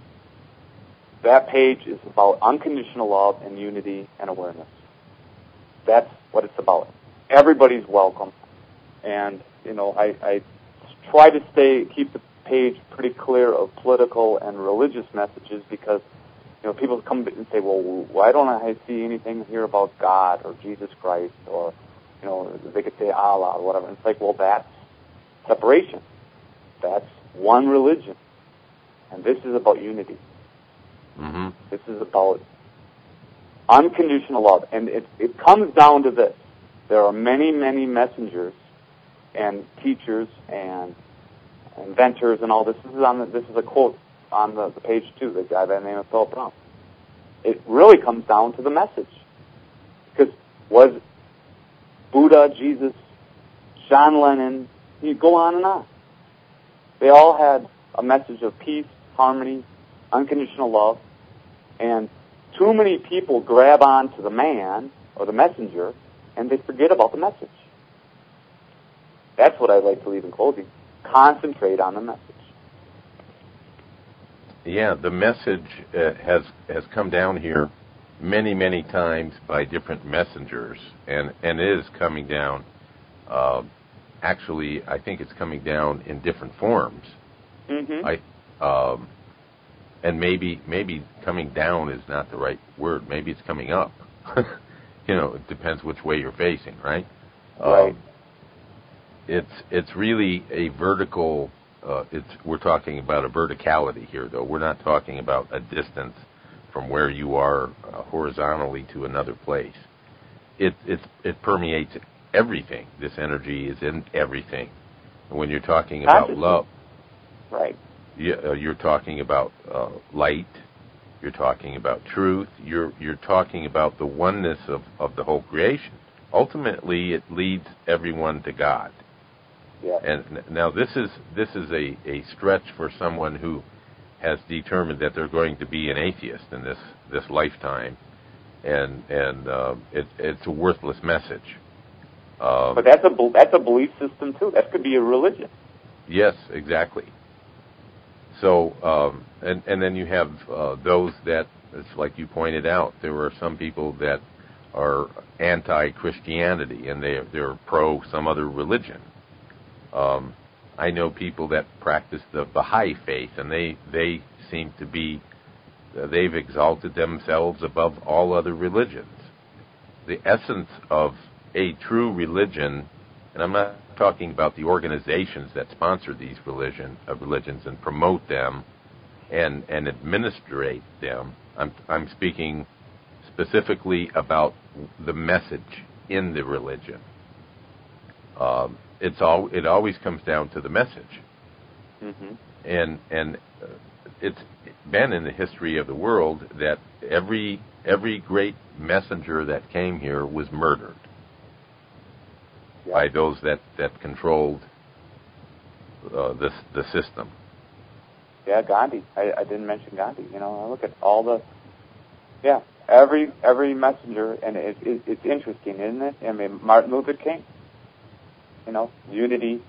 that page is about unconditional love and unity and awareness. That's what it's about. Everybody's welcome, and you know I, I try to stay keep the page pretty clear of political and religious messages, because you know people come and say, well, why don't I see anything here about God or Jesus Christ, or you know they could say Allah or whatever. And it's like, well, that's separation. That's one religion, and this is about unity. Mm-hmm. This is about unconditional love, and it it comes down to this: there are many, many messengers and teachers and inventors and all this. This is on the, this is a quote on the, the page too. The guy by the name of Philip Brown. It really comes down to the message, because was Buddha, Jesus, John Lennon, you go on and on. They all had a message of peace, harmony, unconditional love, and too many people grab on to the man or the messenger, and they forget about the message. That's what I'd like to leave in closing. Concentrate on the message. Yeah, the message uh, has has come down here many, many times by different messengers, and, and is coming down. Uh, actually, I think it's coming down in different forms. Mm-hmm. I, um, and maybe maybe coming down is not the right word. Maybe it's coming up. You know, it depends which way you're facing, right? Right. Um, it's it's really a vertical. Uh, it's we're talking about a verticality here, though. We're not talking about a distance from where you are uh, horizontally to another place. It it's it permeates everything. This energy is in everything. And when you're talking about love, right? You, uh, you're talking about uh, light. You're talking about truth. You're you're talking about the oneness of, of the whole creation. Ultimately, it leads everyone to God. Yeah. And now this is this is a, a stretch for someone who has determined that they're going to be an atheist in this, this lifetime, and and uh, it, it's a worthless message. Um, but that's a that's a belief system too. That could be a religion. Yes, exactly. So, um, and and then you have uh, those that, it's like you pointed out, there are some people that are anti-Christianity and they they're pro some other religion. Um, I know people that practice the Baha'i faith, and they they seem to be uh, they've exalted themselves above all other religions. The essence of a true religion, and I'm not talking about the organizations that sponsor these religion uh, religions and promote them and and administrate them. I'm I'm speaking specifically about the message in the religion. Um, it's all it always comes down to the message, mm-hmm. and and uh, it's been in the history of the world that every every great messenger that came here was murdered. Yeah. By those that, that controlled uh, this the system. Yeah, Gandhi. I, I didn't mention Gandhi. You know, I look at all the, yeah, every every messenger, and it, it, it's interesting, isn't it? I mean, Martin Luther King. You know, unity.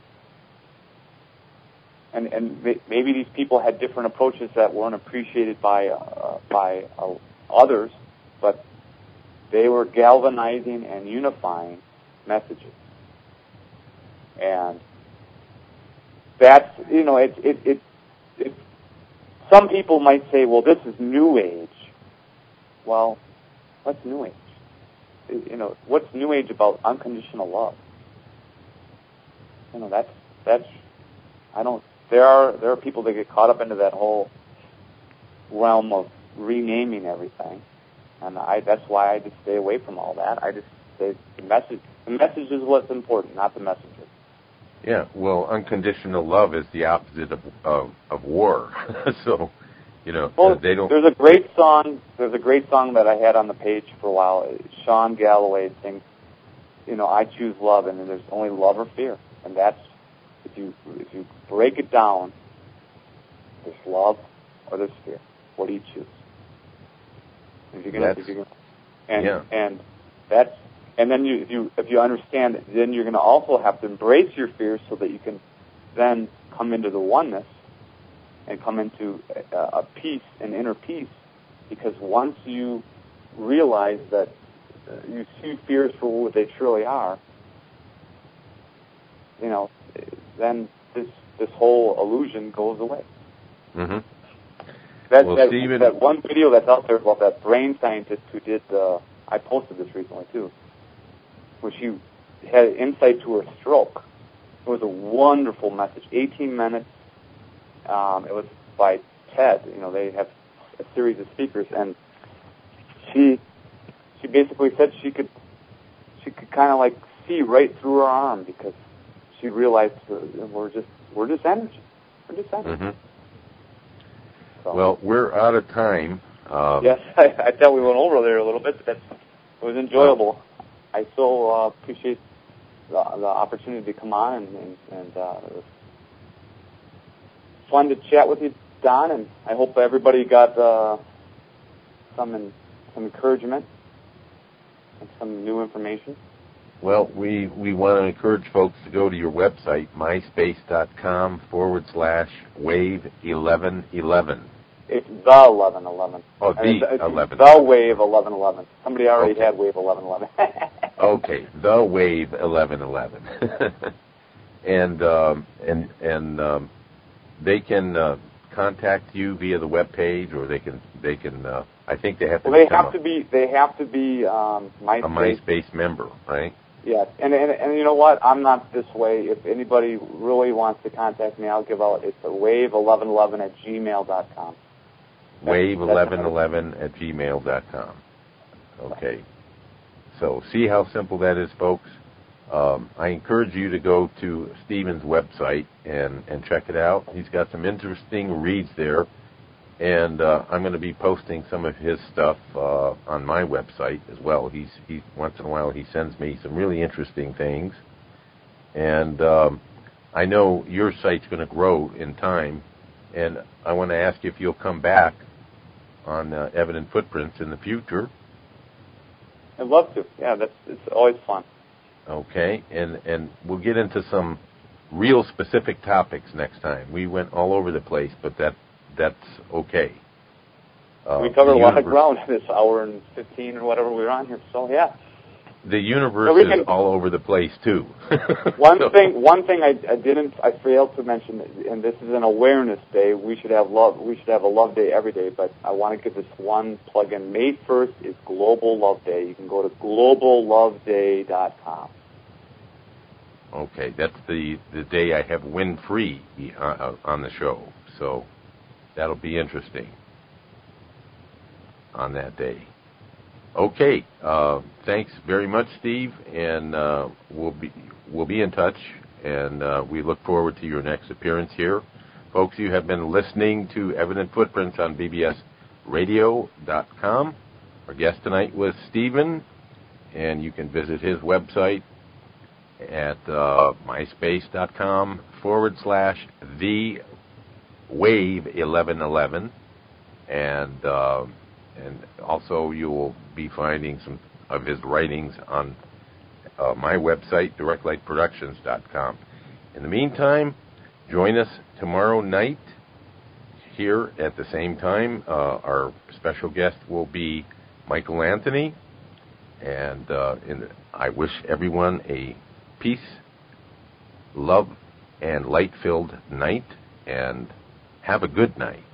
And and maybe these people had different approaches that weren't appreciated by uh, by uh, others, but they were galvanizing and unifying messages. And that's, you know, it, it, it, it, some people might say, well, this is New Age. Well, what's New Age? You know, what's New Age about unconditional love? You know, that's, that's, I don't, there are, there are people that get caught up into that whole realm of renaming everything. And I, that's why I just stay away from all that. I just say the message, the message is what's important, not the messenger. Yeah, well, unconditional love is the opposite of of, of war. So, you know, well, they don't. There's a great song. There's a great song that I had on the page for a while. Sean Galloway sings, you know, I choose love, and then there's only love or fear, and that's if you if you break it down, there's love or there's fear. What do you choose? If you're gonna, if you're gonna, and yeah. and that's. And then you, if you if you understand, then you're going to also have to embrace your fears so that you can then come into the oneness and come into a, a peace, an inner peace. Because once you realize that uh, you see fears for what they truly are, you know, then this this whole illusion goes away. Mm-hmm. That, well, that, Stephen, that one video that's out there about that brain scientist who did, uh, I posted this recently too, where she had insight to her stroke. It was a wonderful message. eighteen minutes. Um, it was by TED. You know, they have a series of speakers, and she she basically said she could she could kind of like see right through her arm because she realized we're just we're just energy. We're just energy. Mm-hmm. So. Well, we're out of time. Um, yes, I, I thought we went over there a little bit, but that's, it was enjoyable. Well, I so uh, appreciate the, the opportunity to come on, and, and, and uh, it was fun to chat with you, Don, and I hope everybody got uh, some in, some encouragement and some new information. Well, we, we want to encourage folks to go to your website, myspace.com forward slash wave eleven eleven. It's the eleven eleven. Oh, the it's, eleven. The wave eleven eleven. Somebody already okay. had wave eleven eleven. Okay, the wave eleven eleven. and um, and and um, they can uh, contact you via the web page, or they can they can. Uh, I think they have to. Well, they have a, to be. They have to be um, MySpace. A MySpace member, right? Yes, and, and and you know what? I'm not this way. If anybody really wants to contact me, I'll give out. It's a wave eleven eleven at gmail dot com. wave eleven eleven at gmail dot com. Okay. So see how simple that is, folks. Um, I encourage you to go to Stephen's website and, and check it out. He's got some interesting reads there. And uh, I'm going to be posting some of his stuff uh, on my website as well. He's he once in a while he sends me some really interesting things, and um, I know your site's going to grow in time And I want to ask you if you'll come back on uh, Evident Footprints in the future. I'd love to. Yeah, that's it's always fun. Okay, and and we'll get into some real specific topics next time. We went all over the place, but that that's okay. Uh, we covered a lot of universe, ground in this hour and fifteen or whatever we were on here. So yeah. The universe so is can, all over the place too. one so. thing, one thing I, I didn't, I failed to mention, and this is an awareness day. We should have love. We should have a love day every day. But I want to give this one plug-in. May first is Global Love Day. You can go to global love day dot com. Okay, that's the, the day I have Win Free uh, on the show, so that'll be interesting on that day. Okay, uh, thanks very much, Steve, and uh, we'll be we'll be in touch, and uh, we look forward to your next appearance here. Folks, you have been listening to Evident Footprints on B B S radio dot com. Our guest tonight was Stephen, and you can visit his website at uh, myspace.com forward slash the wave eleven eleven, and uh, and also you will be finding some of his writings on uh, my website, direct light productions dot com. In the meantime, join us tomorrow night here at the same time. Uh, our special guest will be Michael Anthony, and uh, in, I wish everyone a peace, love, and light-filled night, and have a good night.